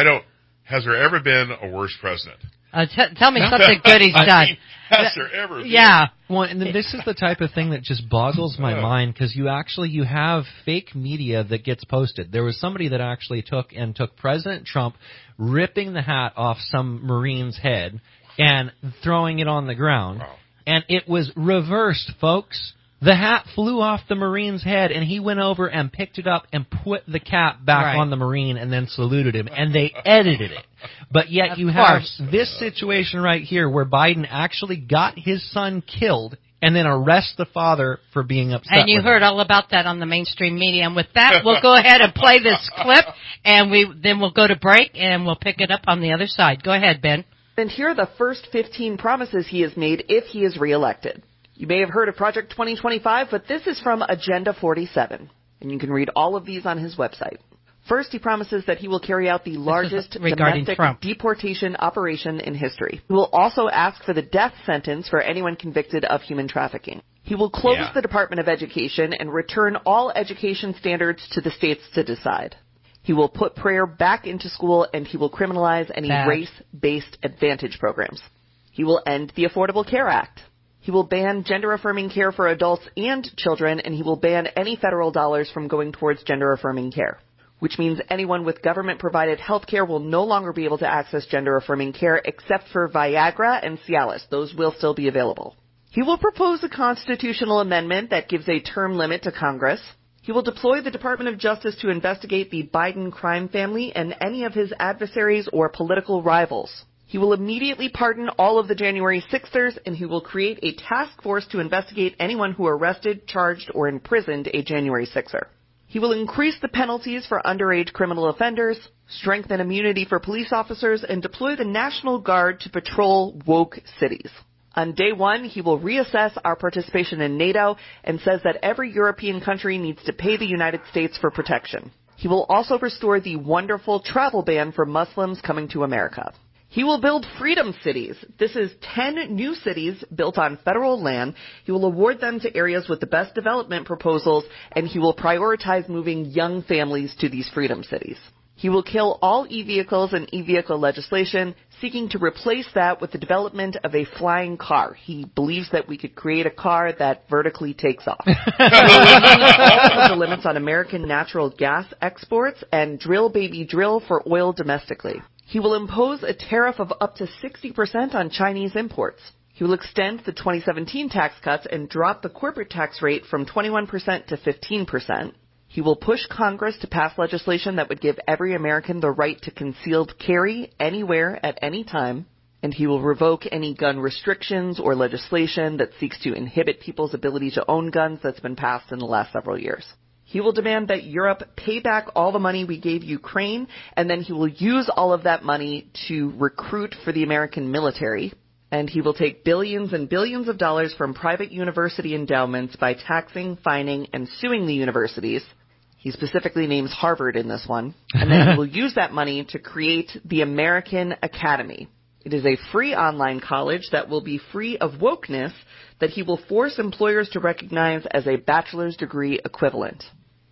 has there ever been a worse president? Tell me something good he's done. Has there ever been? Yeah. Well, and this is the type of thing that just boggles my mind, because you have fake media that gets posted. There was somebody that actually took President Trump ripping the hat off some Marine's head and throwing it on the ground. Wow. And it was reversed, folks. The hat flew off the Marine's head, and he went over and picked it up and put the cap back on the Marine and then saluted him, and they edited it. But yet you have this situation right here where Biden actually got his son killed and then arrests the father for being upset. And you heard all about that on the mainstream media. And with that, we'll go ahead and play this clip, and then we'll go to break, and we'll pick it up on the other side. Go ahead, Ben. And here are the first 15 promises he has made if he is reelected. You may have heard of Project 2025, but this is from Agenda 47, and you can read all of these on his website. First, he promises that he will carry out the largest domestic deportation operation in history. He will also ask for the death sentence for anyone convicted of human trafficking. He will close the Department of Education and return all education standards to the states to decide. He will put prayer back into school, and he will criminalize any race-based advantage programs. He will end the Affordable Care Act. He will ban gender-affirming care for adults and children, and he will ban any federal dollars from going towards gender-affirming care, which means anyone with government-provided health care will no longer be able to access gender-affirming care except for Viagra and Cialis. Those will still be available. He will propose a constitutional amendment that gives a term limit to Congress. He will deploy the Department of Justice to investigate the Biden crime family and any of his adversaries or political rivals. He will immediately pardon all of the January 6thers, and he will create a task force to investigate anyone who arrested, charged, or imprisoned a January 6er. He will increase the penalties for underage criminal offenders, strengthen immunity for police officers, and deploy the National Guard to patrol woke cities. On day one, he will reassess our participation in NATO and says that every European country needs to pay the United States for protection. He will also restore the wonderful travel ban for Muslims coming to America. He will build freedom cities. This is 10 new cities built on federal land. He will award them to areas with the best development proposals, and he will prioritize moving young families to these freedom cities. He will kill all e-vehicles and e-vehicle legislation, seeking to replace that with the development of a flying car. He believes that we could create a car that vertically takes off. He will all of the limits on American natural gas exports and drill baby drill for oil domestically. He will impose a tariff of up to 60% on Chinese imports. He will extend the 2017 tax cuts and drop the corporate tax rate from 21% to 15%. He will push Congress to pass legislation that would give every American the right to concealed carry anywhere at any time. And he will revoke any gun restrictions or legislation that seeks to inhibit people's ability to own guns that's been passed in the last several years. He will demand that Europe pay back all the money we gave Ukraine, and then he will use all of that money to recruit for the American military. And he will take billions and billions of dollars from private university endowments by taxing, fining, and suing the universities. He specifically names Harvard in this one. And then he will use that money to create the American Academy. It is a free online college that will be free of wokeness that he will force employers to recognize as a bachelor's degree equivalent.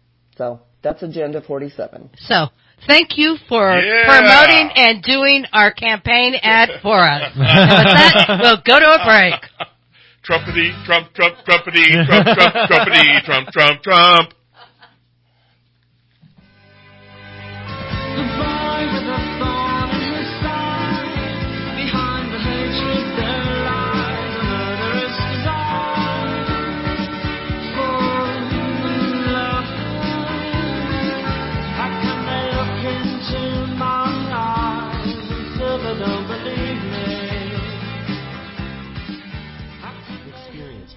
So that's Agenda 47. So thank you for promoting and doing our campaign ad for us. And with that, we'll go to a break. Trumpity, Trump, Trump, Trumpity, Trump, Trump, Trumpity, Trump, Trump, Trump.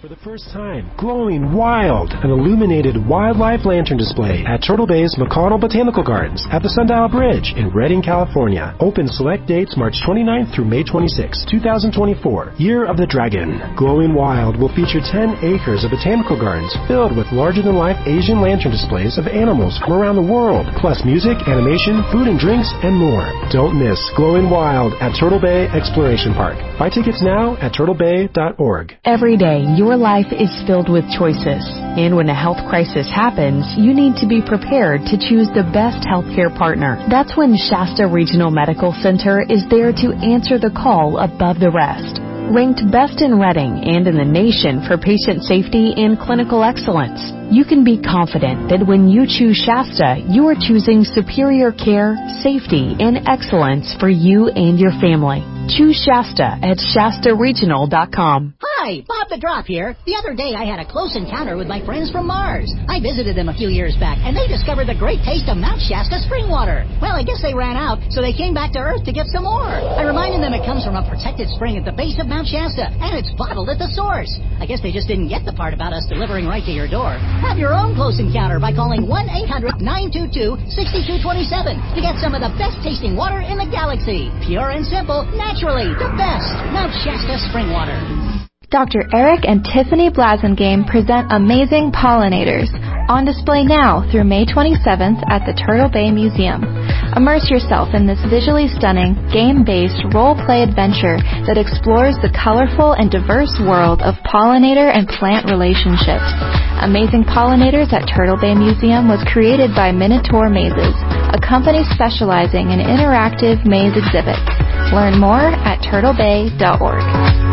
the first time, Glowing Wild, an illuminated wildlife lantern display at Turtle Bay's McConnell Botanical Gardens at the Sundial Bridge in Redding, California. Open select dates March 29th through May 26, 2024. Year of the Dragon. Glowing Wild will feature 10 acres of botanical gardens filled with larger-than-life Asian lantern displays of animals from around the world, plus music, animation, food and drinks, and more. Don't miss Glowing Wild at Turtle Bay Exploration Park. Buy tickets now at turtlebay.org. Every day, your life is filled with choices. And when a health crisis happens, you need to be prepared to choose the best healthcare partner. That's when Shasta Regional Medical Center is there to answer the call above the rest. Ranked best in Redding and in the nation for patient safety and clinical excellence, you can be confident that when you choose Shasta, you are choosing superior care, safety, and excellence for you and your family. Choose Shasta at ShastaRegional.com. Hi, Bob the Drop here. The other day I had a close encounter with my friends from Mars. I visited them a few years back, and they discovered the great taste of Mount Shasta spring water. Well, I guess they ran out, so they came back to Earth to get some more. I reminded them it comes from a protected spring at the base of Mount Shasta, and it's bottled at the source. I guess they just didn't get the part about us delivering right to your door. Have your own close encounter by calling 1-800-922-6227 to get some of the best tasting water in the galaxy. Pure and simple, naturally, the best. Mount Shasta spring water. Dr. Eric and Tiffany Blasingame present Amazing Pollinators, on display now through May 27th at the Turtle Bay Museum. Immerse yourself in this visually stunning, game-based role-play adventure that explores the colorful and diverse world of pollinator and plant relationships. Amazing Pollinators at Turtle Bay Museum was created by Minotaur Mazes, a company specializing in interactive maze exhibits. Learn more at turtlebay.org.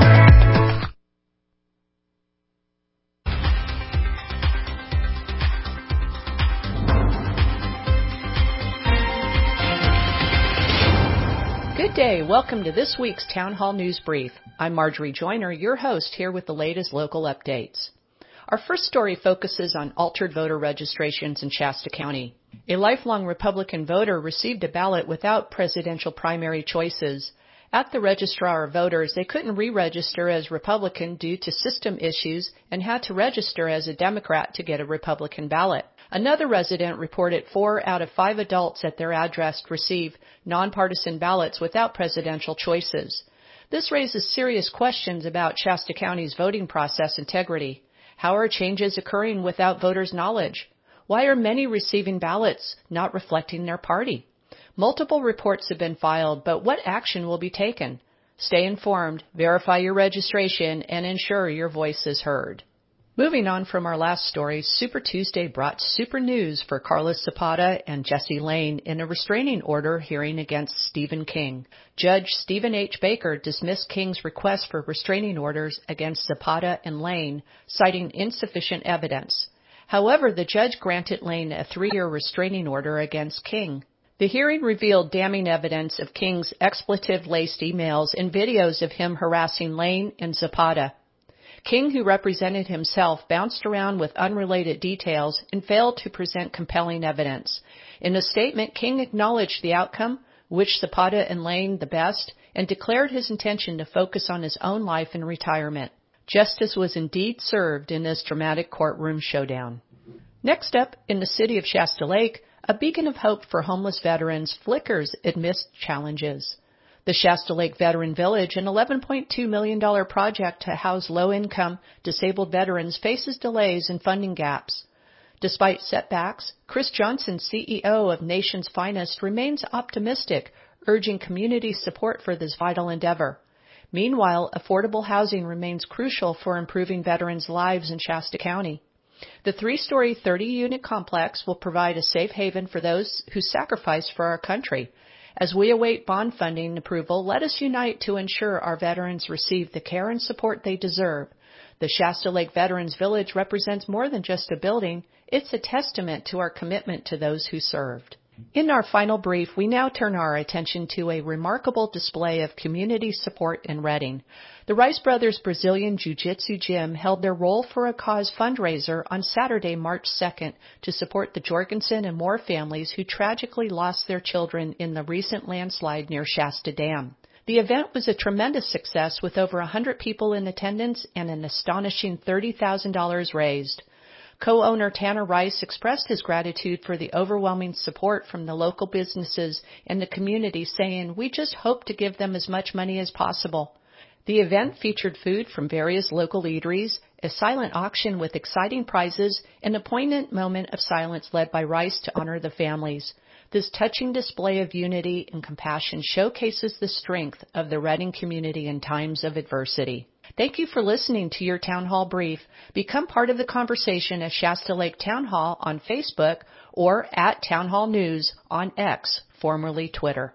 Good day. Welcome to this week's Town Hall News Brief. I'm Marjorie Joyner, your host, here with the latest local updates. Our first story focuses on altered voter registrations in Shasta County. A lifelong Republican voter received a ballot without presidential primary choices. At the registrar of voters, they couldn't re-register as Republican due to system issues and had to register as a Democrat to get a Republican ballot. Another resident reported 4 out of 5 adults at their address receive nonpartisan ballots without presidential choices. This raises serious questions about Shasta County's voting process integrity. How are changes occurring without voters' knowledge? Why are many receiving ballots not reflecting their party? Multiple reports have been filed, but what action will be taken? Stay informed, verify your registration, and ensure your voice is heard. Moving on from our last story, Super Tuesday brought super news for Carlos Zapata and Jesse Lane in a restraining order hearing against Stephen King. Judge Stephen H. Baker dismissed King's request for restraining orders against Zapata and Lane, citing insufficient evidence. However, the judge granted Lane a 3-year restraining order against King. The hearing revealed damning evidence of King's expletive-laced emails and videos of him harassing Lane and Zapata. King, who represented himself, bounced around with unrelated details and failed to present compelling evidence. In a statement, King acknowledged the outcome, wished Zapata and Lane the best, and declared his intention to focus on his own life and retirement. Justice was indeed served in this dramatic courtroom showdown. Next up, in the city of Shasta Lake, a beacon of hope for homeless veterans flickers amidst challenges. The Shasta Lake Veteran Village, an $11.2 million project to house low-income, disabled veterans, faces delays and funding gaps. Despite setbacks, Chris Johnson, CEO of Nation's Finest, remains optimistic, urging community support for this vital endeavor. Meanwhile, affordable housing remains crucial for improving veterans' lives in Shasta County. The 3-story, 30-unit complex will provide a safe haven for those who sacrifice for our country. As we await bond funding approval, let us unite to ensure our veterans receive the care and support they deserve. The Shasta Lake Veterans Village represents more than just a building. It's a testament to our commitment to those who served. In our final brief, we now turn our attention to a remarkable display of community support in Redding. The Rice Brothers Brazilian Jiu-Jitsu Gym held their Roll for a Cause fundraiser on Saturday, March 2nd, to support the Jorgensen and Moore families who tragically lost their children in the recent landslide near Shasta Dam. The event was a tremendous success with over 100 people in attendance and an astonishing $30,000 raised. Co-owner Tanner Rice expressed his gratitude for the overwhelming support from the local businesses and the community, saying, "We just hope to give them as much money as possible." The event featured food from various local eateries, a silent auction with exciting prizes, and a poignant moment of silence led by Rice to honor the families. This touching display of unity and compassion showcases the strength of the Redding community in times of adversity. Thank you for listening to your Town Hall Brief. Become part of the conversation at Shasta Lake Town Hall on Facebook or at Town Hall News on X, formerly Twitter.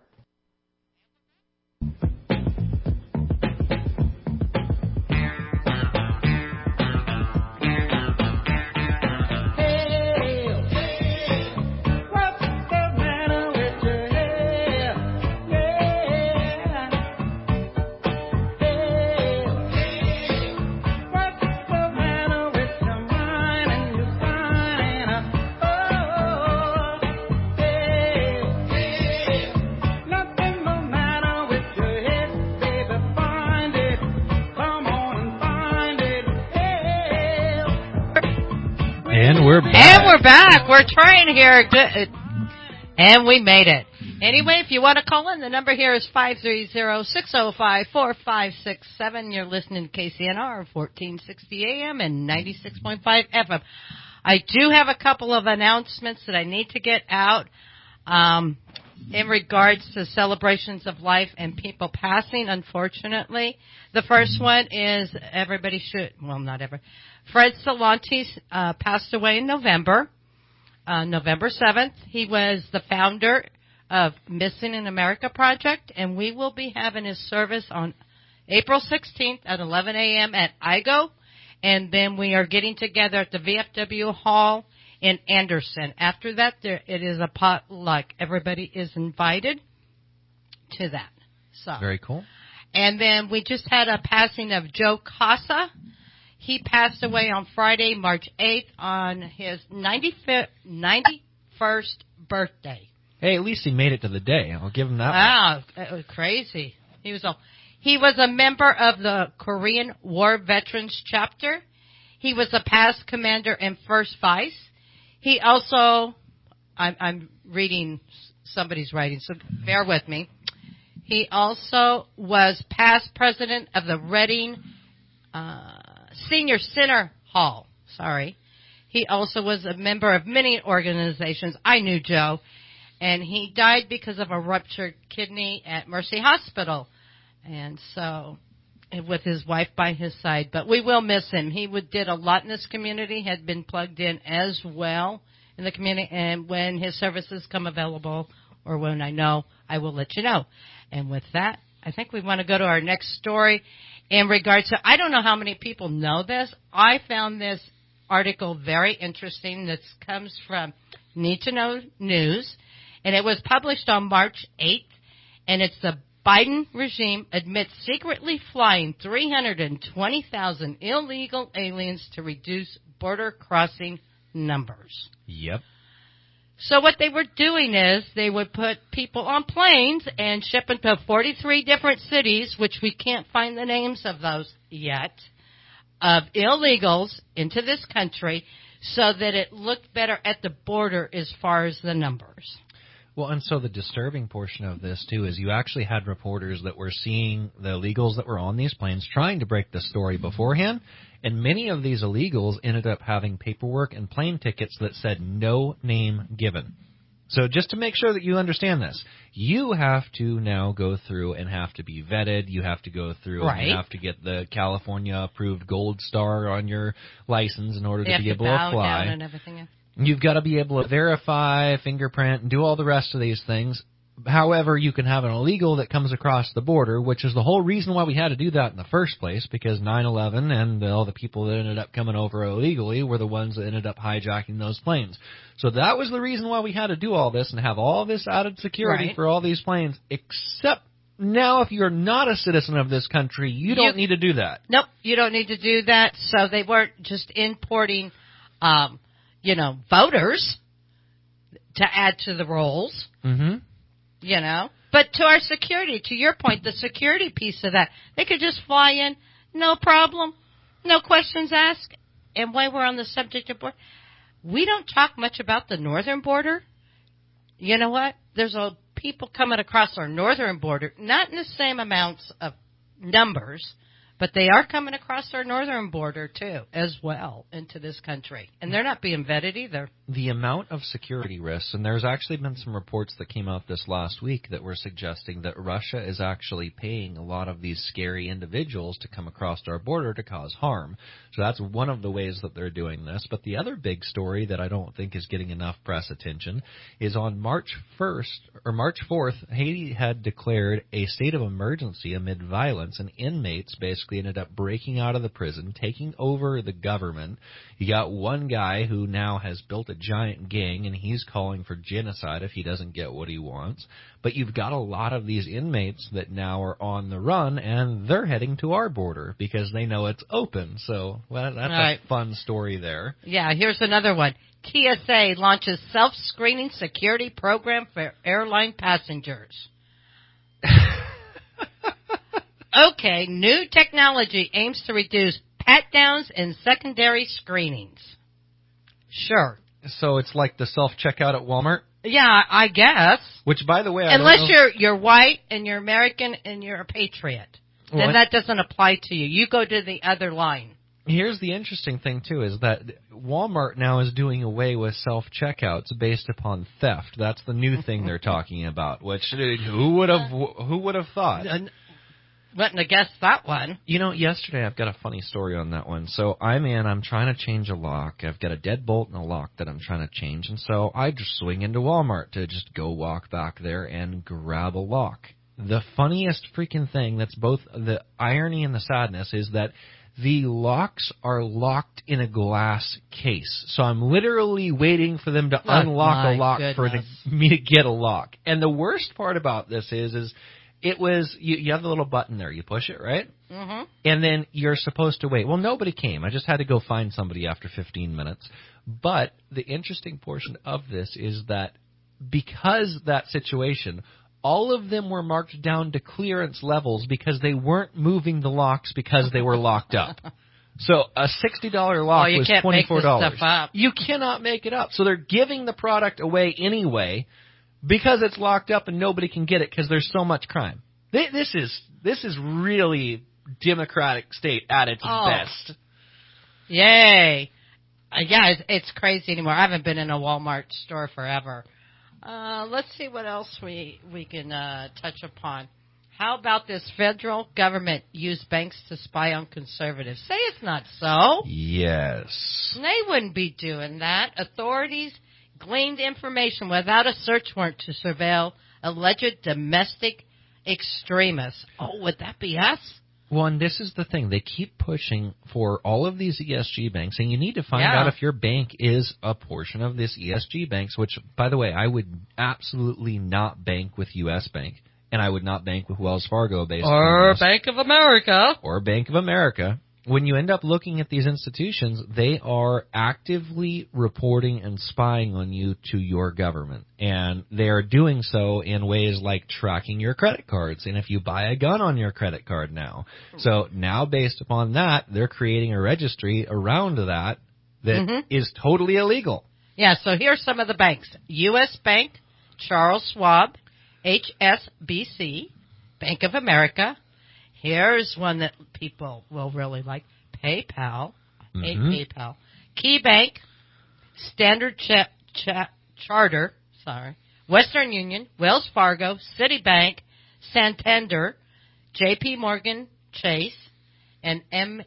And we're back. And we're back. We're trying here. Good. And we made it. Anyway, if you want to call in, the number here is 530-605-4567. You're listening to KCNR, 1460 AM and 96.5 FM. I do have a couple of announcements that I need to get out in regards to celebrations of life and people passing, unfortunately. The first one is Fred Salantes passed away in November 7th. He was the founder of Missing in America Project, and we will be having his service on April 16th at 11 a.m. at IGO, and then we are getting together at the VFW Hall in Anderson. After that, it is a potluck. Everybody is invited to that. So very cool. And then we just had a passing of Joe Casa. He passed away on Friday, March 8th, on his 91st birthday. Hey, at least he made it to the day. I'll give him that. Wow, that was crazy. He was a member of the Korean War Veterans Chapter. He was a past commander and first vice. He also, I'm reading somebody's writing, so bear with me. He also was past president of the Redding Senior Center Hall. Sorry. He also was a member of many organizations. I knew Joe. And he died because of a ruptured kidney at Mercy Hospital. And so, with his wife by his side. But we will miss him. He did a lot in this community, had been plugged in as well in the community. And when his services come available, or when I know, I will let you know. And with that, I think we want to go to our next story in regards to, I don't know how many people know this. I found this article very interesting. This comes from Need to Know News. And it was published on March 8th. And it's the Biden regime admits secretly flying 320,000 illegal aliens to reduce border crossing numbers. Yep. So what they were doing is they would put people on planes and ship them to 43 different cities, which we can't find the names of those yet, of illegals into this country so that it looked better at the border as far as the numbers. Well, and so the disturbing portion of this, too, is you actually had reporters that were seeing the illegals that were on these planes trying to break the story beforehand, and many of these illegals ended up having paperwork and plane tickets that said no name given. So just to make sure that you understand this, you have to now go through and have to be vetted. You have to go through and you have to get the California-approved gold star on your license in order to be able to apply. Down and everything. You've got to be able to verify, fingerprint, and do all the rest of these things. However, you can have an illegal that comes across the border, which is the whole reason why we had to do that in the first place, because 9/11 and all the people that ended up coming over illegally were the ones that ended up hijacking those planes. So that was the reason why we had to do all this and have all this added security for all these planes, except now if you're not a citizen of this country, you don't need to do that. Nope, you don't need to do that. So they weren't just importing voters to add to the rolls. Mm-hmm. But to our security, to your point, the security piece of that, they could just fly in, no problem, no questions asked. And while we're on the subject of border, we don't talk much about the northern border. You know what? There's people coming across our northern border, not in the same amounts of numbers, but they are coming across our northern border, too, as well, into this country. And they're not being vetted either. The amount of security risks, and there's actually been some reports that came out this last week that were suggesting that Russia is actually paying a lot of these scary individuals to come across our border to cause harm. So that's one of the ways that they're doing this. But the other big story that I don't think is getting enough press attention is on March 4th, Haiti had declared a state of emergency amid violence, and inmates basically ended up breaking out of the prison, taking over the government. You got one guy who now has built a giant gang, and he's calling for genocide if he doesn't get what he wants. But you've got a lot of these inmates that now are on the run, and they're heading to our border because they know it's open. So well, that's right. A fun story there. Yeah, here's another one. TSA launches self-screening security program for airline passengers. Okay, new technology aims to reduce pat-downs and secondary screenings. Sure. So it's like the self-checkout at Walmart? Yeah, I guess. Which, by the way, unless you're white and you're American and you're a patriot, then that doesn't apply to you. You go to the other line. Here's the interesting thing, too, is that Walmart now is doing away with self-checkouts based upon theft. That's the new thing they're talking about, which who would have thought? Wouldn't have guessed that one. You know, yesterday I've got a funny story on that one. So I'm trying to change a lock. I've got a deadbolt and a lock that I'm trying to change. And so I just swing into Walmart to just go walk back there and grab a lock. The funniest freaking thing, that's both the irony and the sadness, is that the locks are locked in a glass case. So I'm literally waiting for them to unlock a lock for me to get a lock. And the worst part about this is it was, you have the little button there. You push it, right? Mm-hmm. And then you're supposed to wait. Well, nobody came. I just had to go find somebody after 15 minutes. But the interesting portion of this is that because that situation, all of them were marked down to clearance levels because they weren't moving the locks because they were locked up. So a $60 lock was $24. You can't make this stuff up. You cannot make it up. So they're giving the product away anyway, because it's locked up and nobody can get it because there's so much crime. This is really democratic state at its best. Yay. Yeah, it's crazy anymore. I haven't been in a Walmart store forever. Let's see what else we can touch upon. How about this federal government use banks to spy on conservatives? Say it's not so. Yes. They wouldn't be doing that. Authorities gleaned information without a search warrant to surveil alleged domestic extremists. Oh, would that be us? Well, and this is the thing. They keep pushing for all of these ESG banks, and you need to find out if your bank is a portion of this ESG banks, which, by the way, I would absolutely not bank with U.S. Bank, and I would not bank with Wells Fargo based on this. Bank of America. Or Bank of America. When you end up looking at these institutions, they are actively reporting and spying on you to your government. And they are doing so in ways like tracking your credit cards. And if you buy a gun on your credit card now. So now based upon that, they're creating a registry around that is totally illegal. Yeah, so here's some of the banks. U.S. Bank, Charles Schwab, HSBC, Bank of America. Here's one that people will really like. PayPal. I hate PayPal. KeyBank, Standard Charter, Western Union, Wells Fargo, Citibank, Santander, JP Morgan Chase, and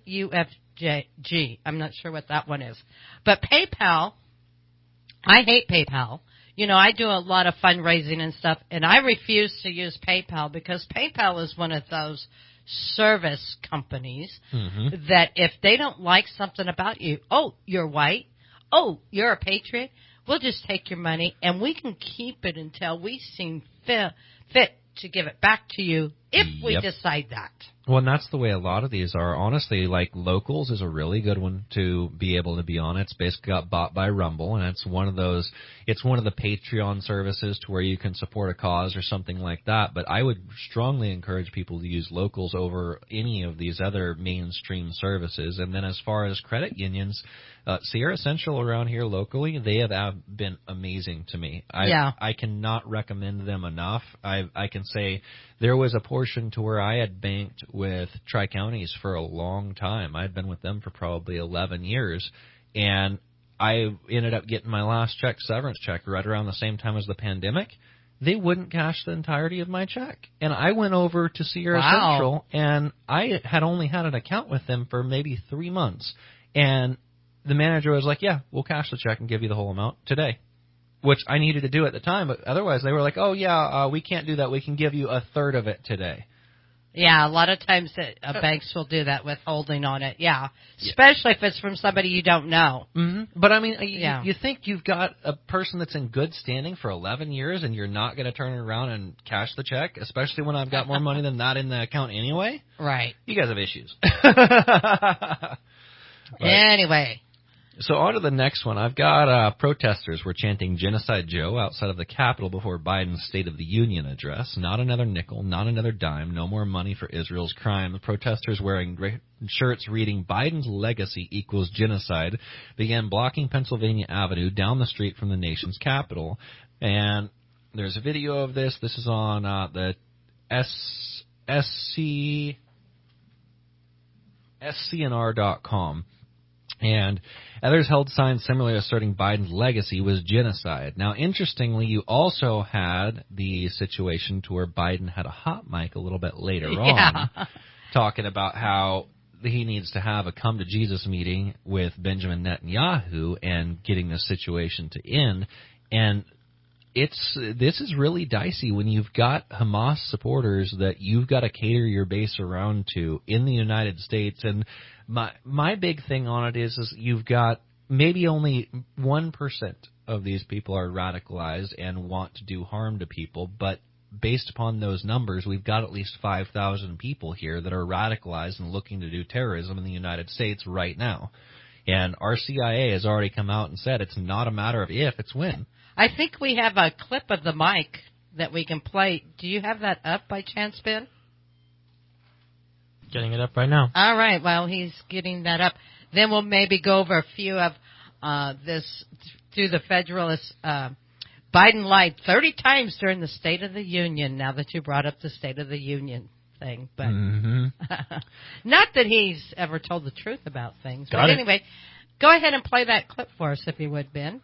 MUFG. I'm not sure what that one is. But PayPal, I hate PayPal. You know, I do a lot of fundraising and stuff, and I refuse to use PayPal because PayPal is one of those service companies that if they don't like something about you, you're white, you're a patriot, we'll just take your money and we can keep it until we seem fit to give it back to you if we decide that. Well, and that's the way a lot of these are. Honestly, like Locals is a really good one to be able to be on. It's basically got bought by Rumble, and it's one of those. It's one of the Patreon services to where you can support a cause or something like that. But I would strongly encourage people to use Locals over any of these other mainstream services. And then as far as credit unions, Sierra Central around here locally, they have been amazing to me. I cannot recommend them enough. I can say there was a portion to where I had banked with Tri-Counties for a long time. I had been with them for probably 11 years, and I ended up getting my last severance check, right around the same time as the pandemic. They wouldn't cash the entirety of my check. And I went over to Sierra Central, and I had only had an account with them for maybe 3 months. And the manager was like, yeah, we'll cash the check and give you the whole amount today, which I needed to do at the time. But otherwise, they were like, oh, yeah, we can't do that. We can give you a third of it today. Yeah, a lot of times banks will do that, withholding on it. Yeah, especially if it's from somebody you don't know. Mm-hmm. But, I mean, you think you've got a person that's in good standing for 11 years and you're not going to turn around and cash the check, especially when I've got more money than that in the account anyway? Right. You guys have issues. Anyway. So on to the next one. I've got protesters were chanting Genocide Joe outside of the Capitol before Biden's State of the Union address. Not another nickel, not another dime, no more money for Israel's crime. The protesters wearing shirts reading Biden's legacy equals genocide began blocking Pennsylvania Avenue down the street from the nation's capital. And there's a video of this. This is on the SCNR.com. And others held signs similarly asserting Biden's legacy was genocide. Now, interestingly, you also had the situation to where Biden had a hot mic a little bit later on, talking about how he needs to have a come-to-Jesus meeting with Benjamin Netanyahu and getting the situation to end. And this is really dicey when you've got Hamas supporters that you've got to cater your base around to in the United States. And my big thing on it is you've got maybe only 1% of these people are radicalized and want to do harm to people, but based upon those numbers, we've got at least 5,000 people here that are radicalized and looking to do terrorism in the United States right now. And our CIA has already come out and said it's not a matter of if, it's when. I think we have a clip of the mic that we can play. Do you have that up by chance, Ben? Getting it up right now. All right. Well, he's getting that up. Then we'll maybe go over a few of this through the Federalist. Biden lied 30 times during the State of the Union, now that you brought up the State of the Union thing. But not that he's ever told the truth about things. But anyway, go ahead and play that clip for us, if you would, Ben.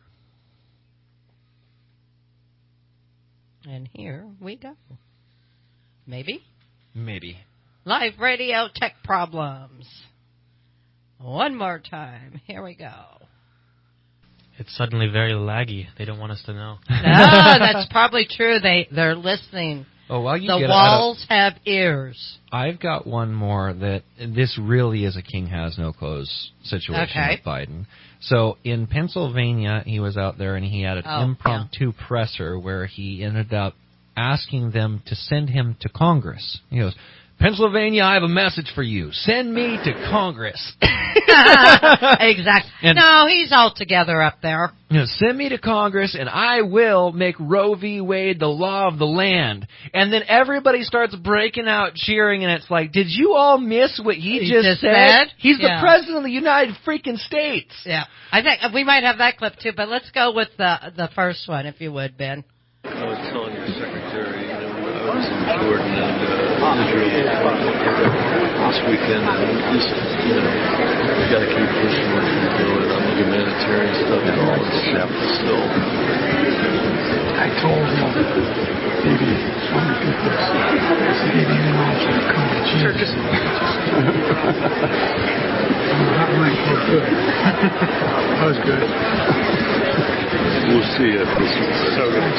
And here we go. Maybe. Live radio tech problems. One more time. Here we go. It's suddenly very laggy. They don't want us to know. No, that's probably true. They're listening. Oh, well, the walls have ears. I've got one more that this really is a king has no clothes situation with Biden. So in Pennsylvania, he was out there and he had an impromptu presser where he ended up asking them to send him to Congress. He goes, Pennsylvania, I have a message for you. Send me to Congress. Exactly. No, he's all together up there. Send me to Congress, and I will make Roe v. Wade the law of the land. And then everybody starts breaking out cheering, and it's like, did you all miss what he just said? He's the president of the United freaking States. Yeah. I think we might have that clip, too, but let's go with the first one, if you would, Ben. I was telling your secretary, I was in Jordan and Israel this weekend, and just, we got to keep pushing what we're doing on the humanitarian stuff and all this stuff still. I told him, maybe 100 people, I said, maybe you want you to come to Jesus. That might go good. That was good. We'll see if this is so good.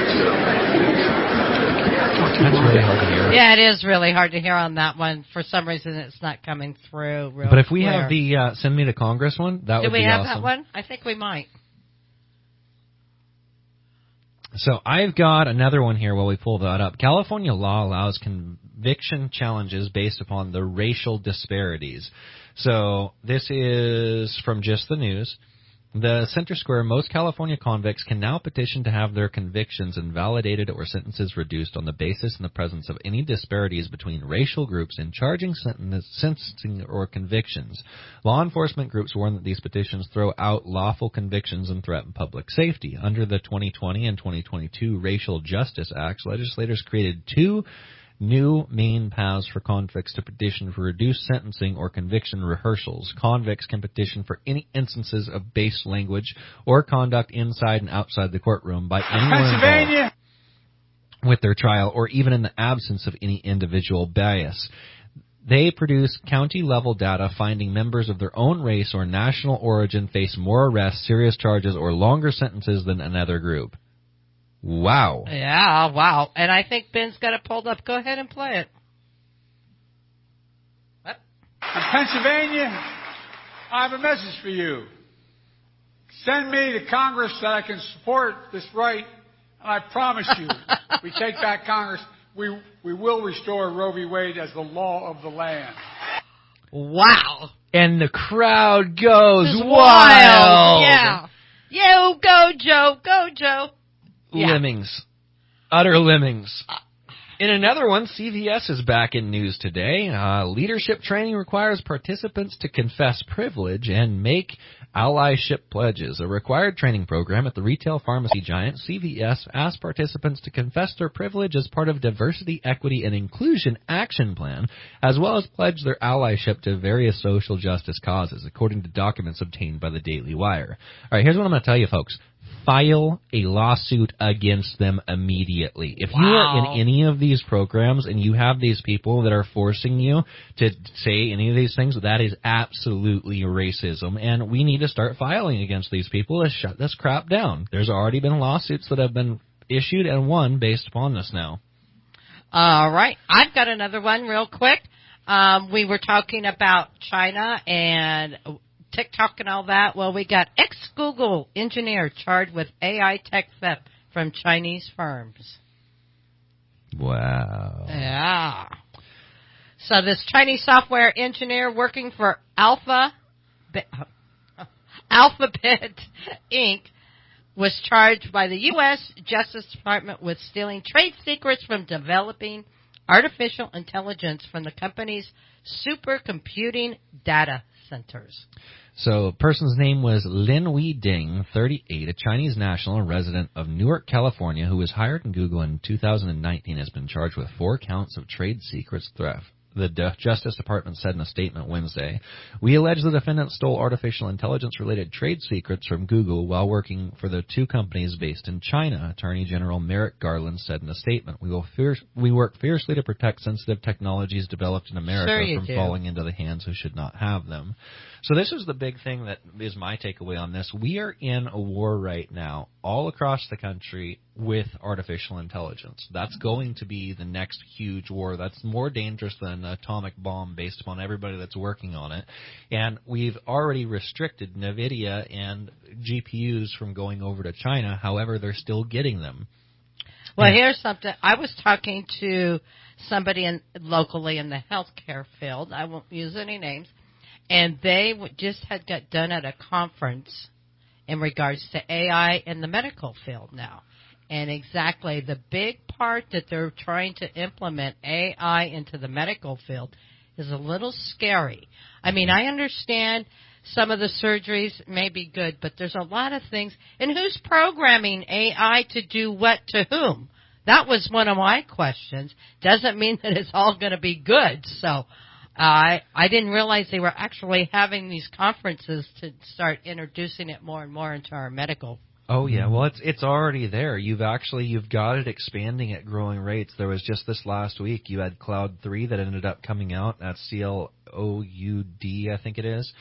That's really hard to hear. Yeah, it is really hard to hear on that one. For some reason, it's not coming through real But if we clear. have the Send Me to Congress one, that would be awesome. Do we have that one? I think we might. So I've got another one here while we pull that up. California law allows conviction challenges based upon the racial disparities. So this is from Just the News. The Center Square, most California convicts can now petition to have their convictions invalidated or sentences reduced on the basis in the presence of any disparities between racial groups in charging, sentencing, or convictions. Law enforcement groups warn that these petitions throw out lawful convictions and threaten public safety. Under the 2020 and 2022 Racial Justice Acts, legislators created two new main paths for convicts to petition for reduced sentencing or conviction rehearsals. Convicts can petition for any instances of base language or conduct inside and outside the courtroom by anyone involved with their trial, or even in the absence of any individual bias. They produce county-level data finding members of their own race or national origin face more arrests, serious charges, or longer sentences than another group. Wow. Yeah, wow. And I think Ben's got it pulled up. Go ahead and play it. In Pennsylvania, I have a message for you. Send me to Congress that I can support this right, and I promise you, we take back Congress, we will restore Roe v. Wade as the law of the land. Wow. And the crowd goes This wild. Yeah. Yo, go, Joe. Go, Joe. Yeah. Lemmings. Utter lemmings. In another one, CVS is back in news today. Leadership training requires participants to confess privilege and make allyship pledges. A required training program at the retail pharmacy giant CVS asked participants to confess their privilege as part of Diversity, Equity, and Inclusion Action Plan, as well as pledge their allyship to various social justice causes, according to documents obtained by the Daily Wire. All right, here's what I'm going to tell you, folks. File a lawsuit against them immediately. If you are in any of these programs and you have these people that are forcing you to say any of these things, that is absolutely racism, and we need to start filing against these people to shut this crap down. There's already been lawsuits that have been issued and won based upon this now. All right. I've got another one real quick. We were talking about China and TikTok and all that. Well, we got ex-Google engineer charged with AI tech theft from Chinese firms. Wow. Yeah. So this Chinese software engineer working for Alphabet Inc. was charged by the U.S. Justice Department with stealing trade secrets from developing artificial intelligence from the company's supercomputing data centers. So, the person's name was Lin Wei Ding, 38, a Chinese national and resident of Newark, California, who was hired in Google in 2019, has been charged with 4 counts of trade secrets theft. The Justice Department said in a statement Wednesday, "We allege the defendant stole artificial intelligence-related trade secrets from Google while working for the 2 companies based in China," Attorney General Merrick Garland said in a statement. We work fiercely to protect sensitive technologies developed in America from falling into the hands who should not have them. So this is the big thing that is my takeaway on this. We are in a war right now all across the country with artificial intelligence. That's going to be the next huge war. That's more dangerous than an atomic bomb based upon everybody that's working on it. And we've already restricted NVIDIA and GPUs from going over to China. However, they're still getting them. Well, here's something. I was talking to somebody locally in the healthcare field. I won't use any names. And they just had got done at a conference in regards to AI in the medical field now. And exactly the big part that they're trying to implement AI into the medical field is a little scary. I mean, I understand some of the surgeries may be good, but there's a lot of things. And who's programming AI to do what to whom? That was one of my questions. Doesn't mean that it's all going to be good. So I didn't realize they were actually having these conferences to start introducing it more and more into our medical. Oh yeah, well it's already there. You've got it expanding at growing rates. There was just this last week you had Cloud 3 that ended up coming out. That's CLOUD, I think it is.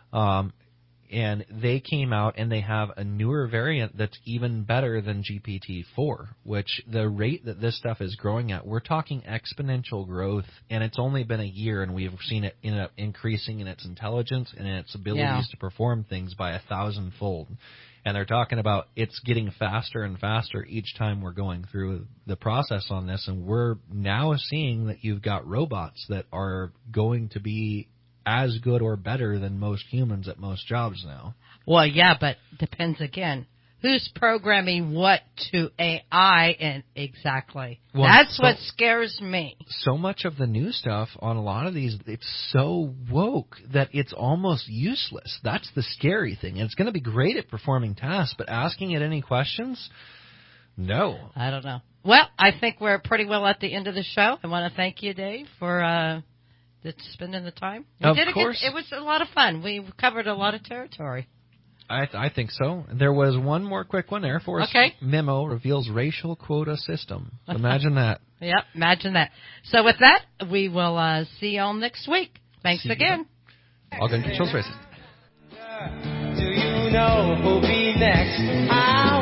And they came out and they have a newer variant that's even better than GPT-4, which the rate that this stuff is growing at, we're talking exponential growth, and it's only been a year, and we've seen it end up increasing in its intelligence and its abilities to perform things by 1,000-fold. And they're talking about it's getting faster and faster each time we're going through the process on this. And we're now seeing that you've got robots that are going to be as good or better than most humans at most jobs now. Well, yeah, but depends again. Who's programming what to AI and exactly? Well, that's what scares me. So much of the new stuff on a lot of these, it's so woke that it's almost useless. That's the scary thing. It's going to be great at performing tasks, but asking it any questions, no. I don't know. Well, I think we're pretty well at the end of the show. I want to thank you, Dave, for spending the time. Of course. It was a lot of fun. We covered a lot of territory. I think so. There was one more quick one. Air Force memo reveals racial quota system. Imagine that. Yep, imagine that. So with that, we will see you all next week. Thanks again. All gun controls racist. Do you know who'll be next? I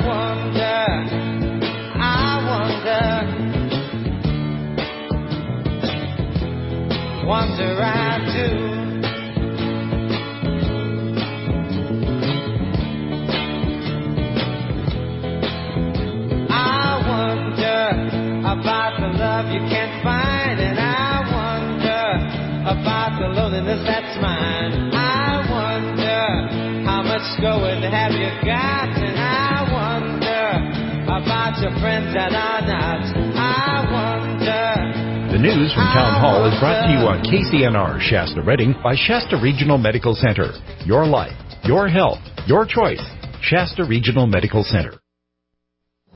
wonder I do. About the love you can't find, and I wonder about the loneliness that's mine. I wonder how much going have you got, and I wonder about your friends that are not. I wonder. The news from Town Hall is brought to you on KCNR Shasta Redding by Shasta Regional Medical Center. Your life, your health, your choice. Shasta Regional Medical Center.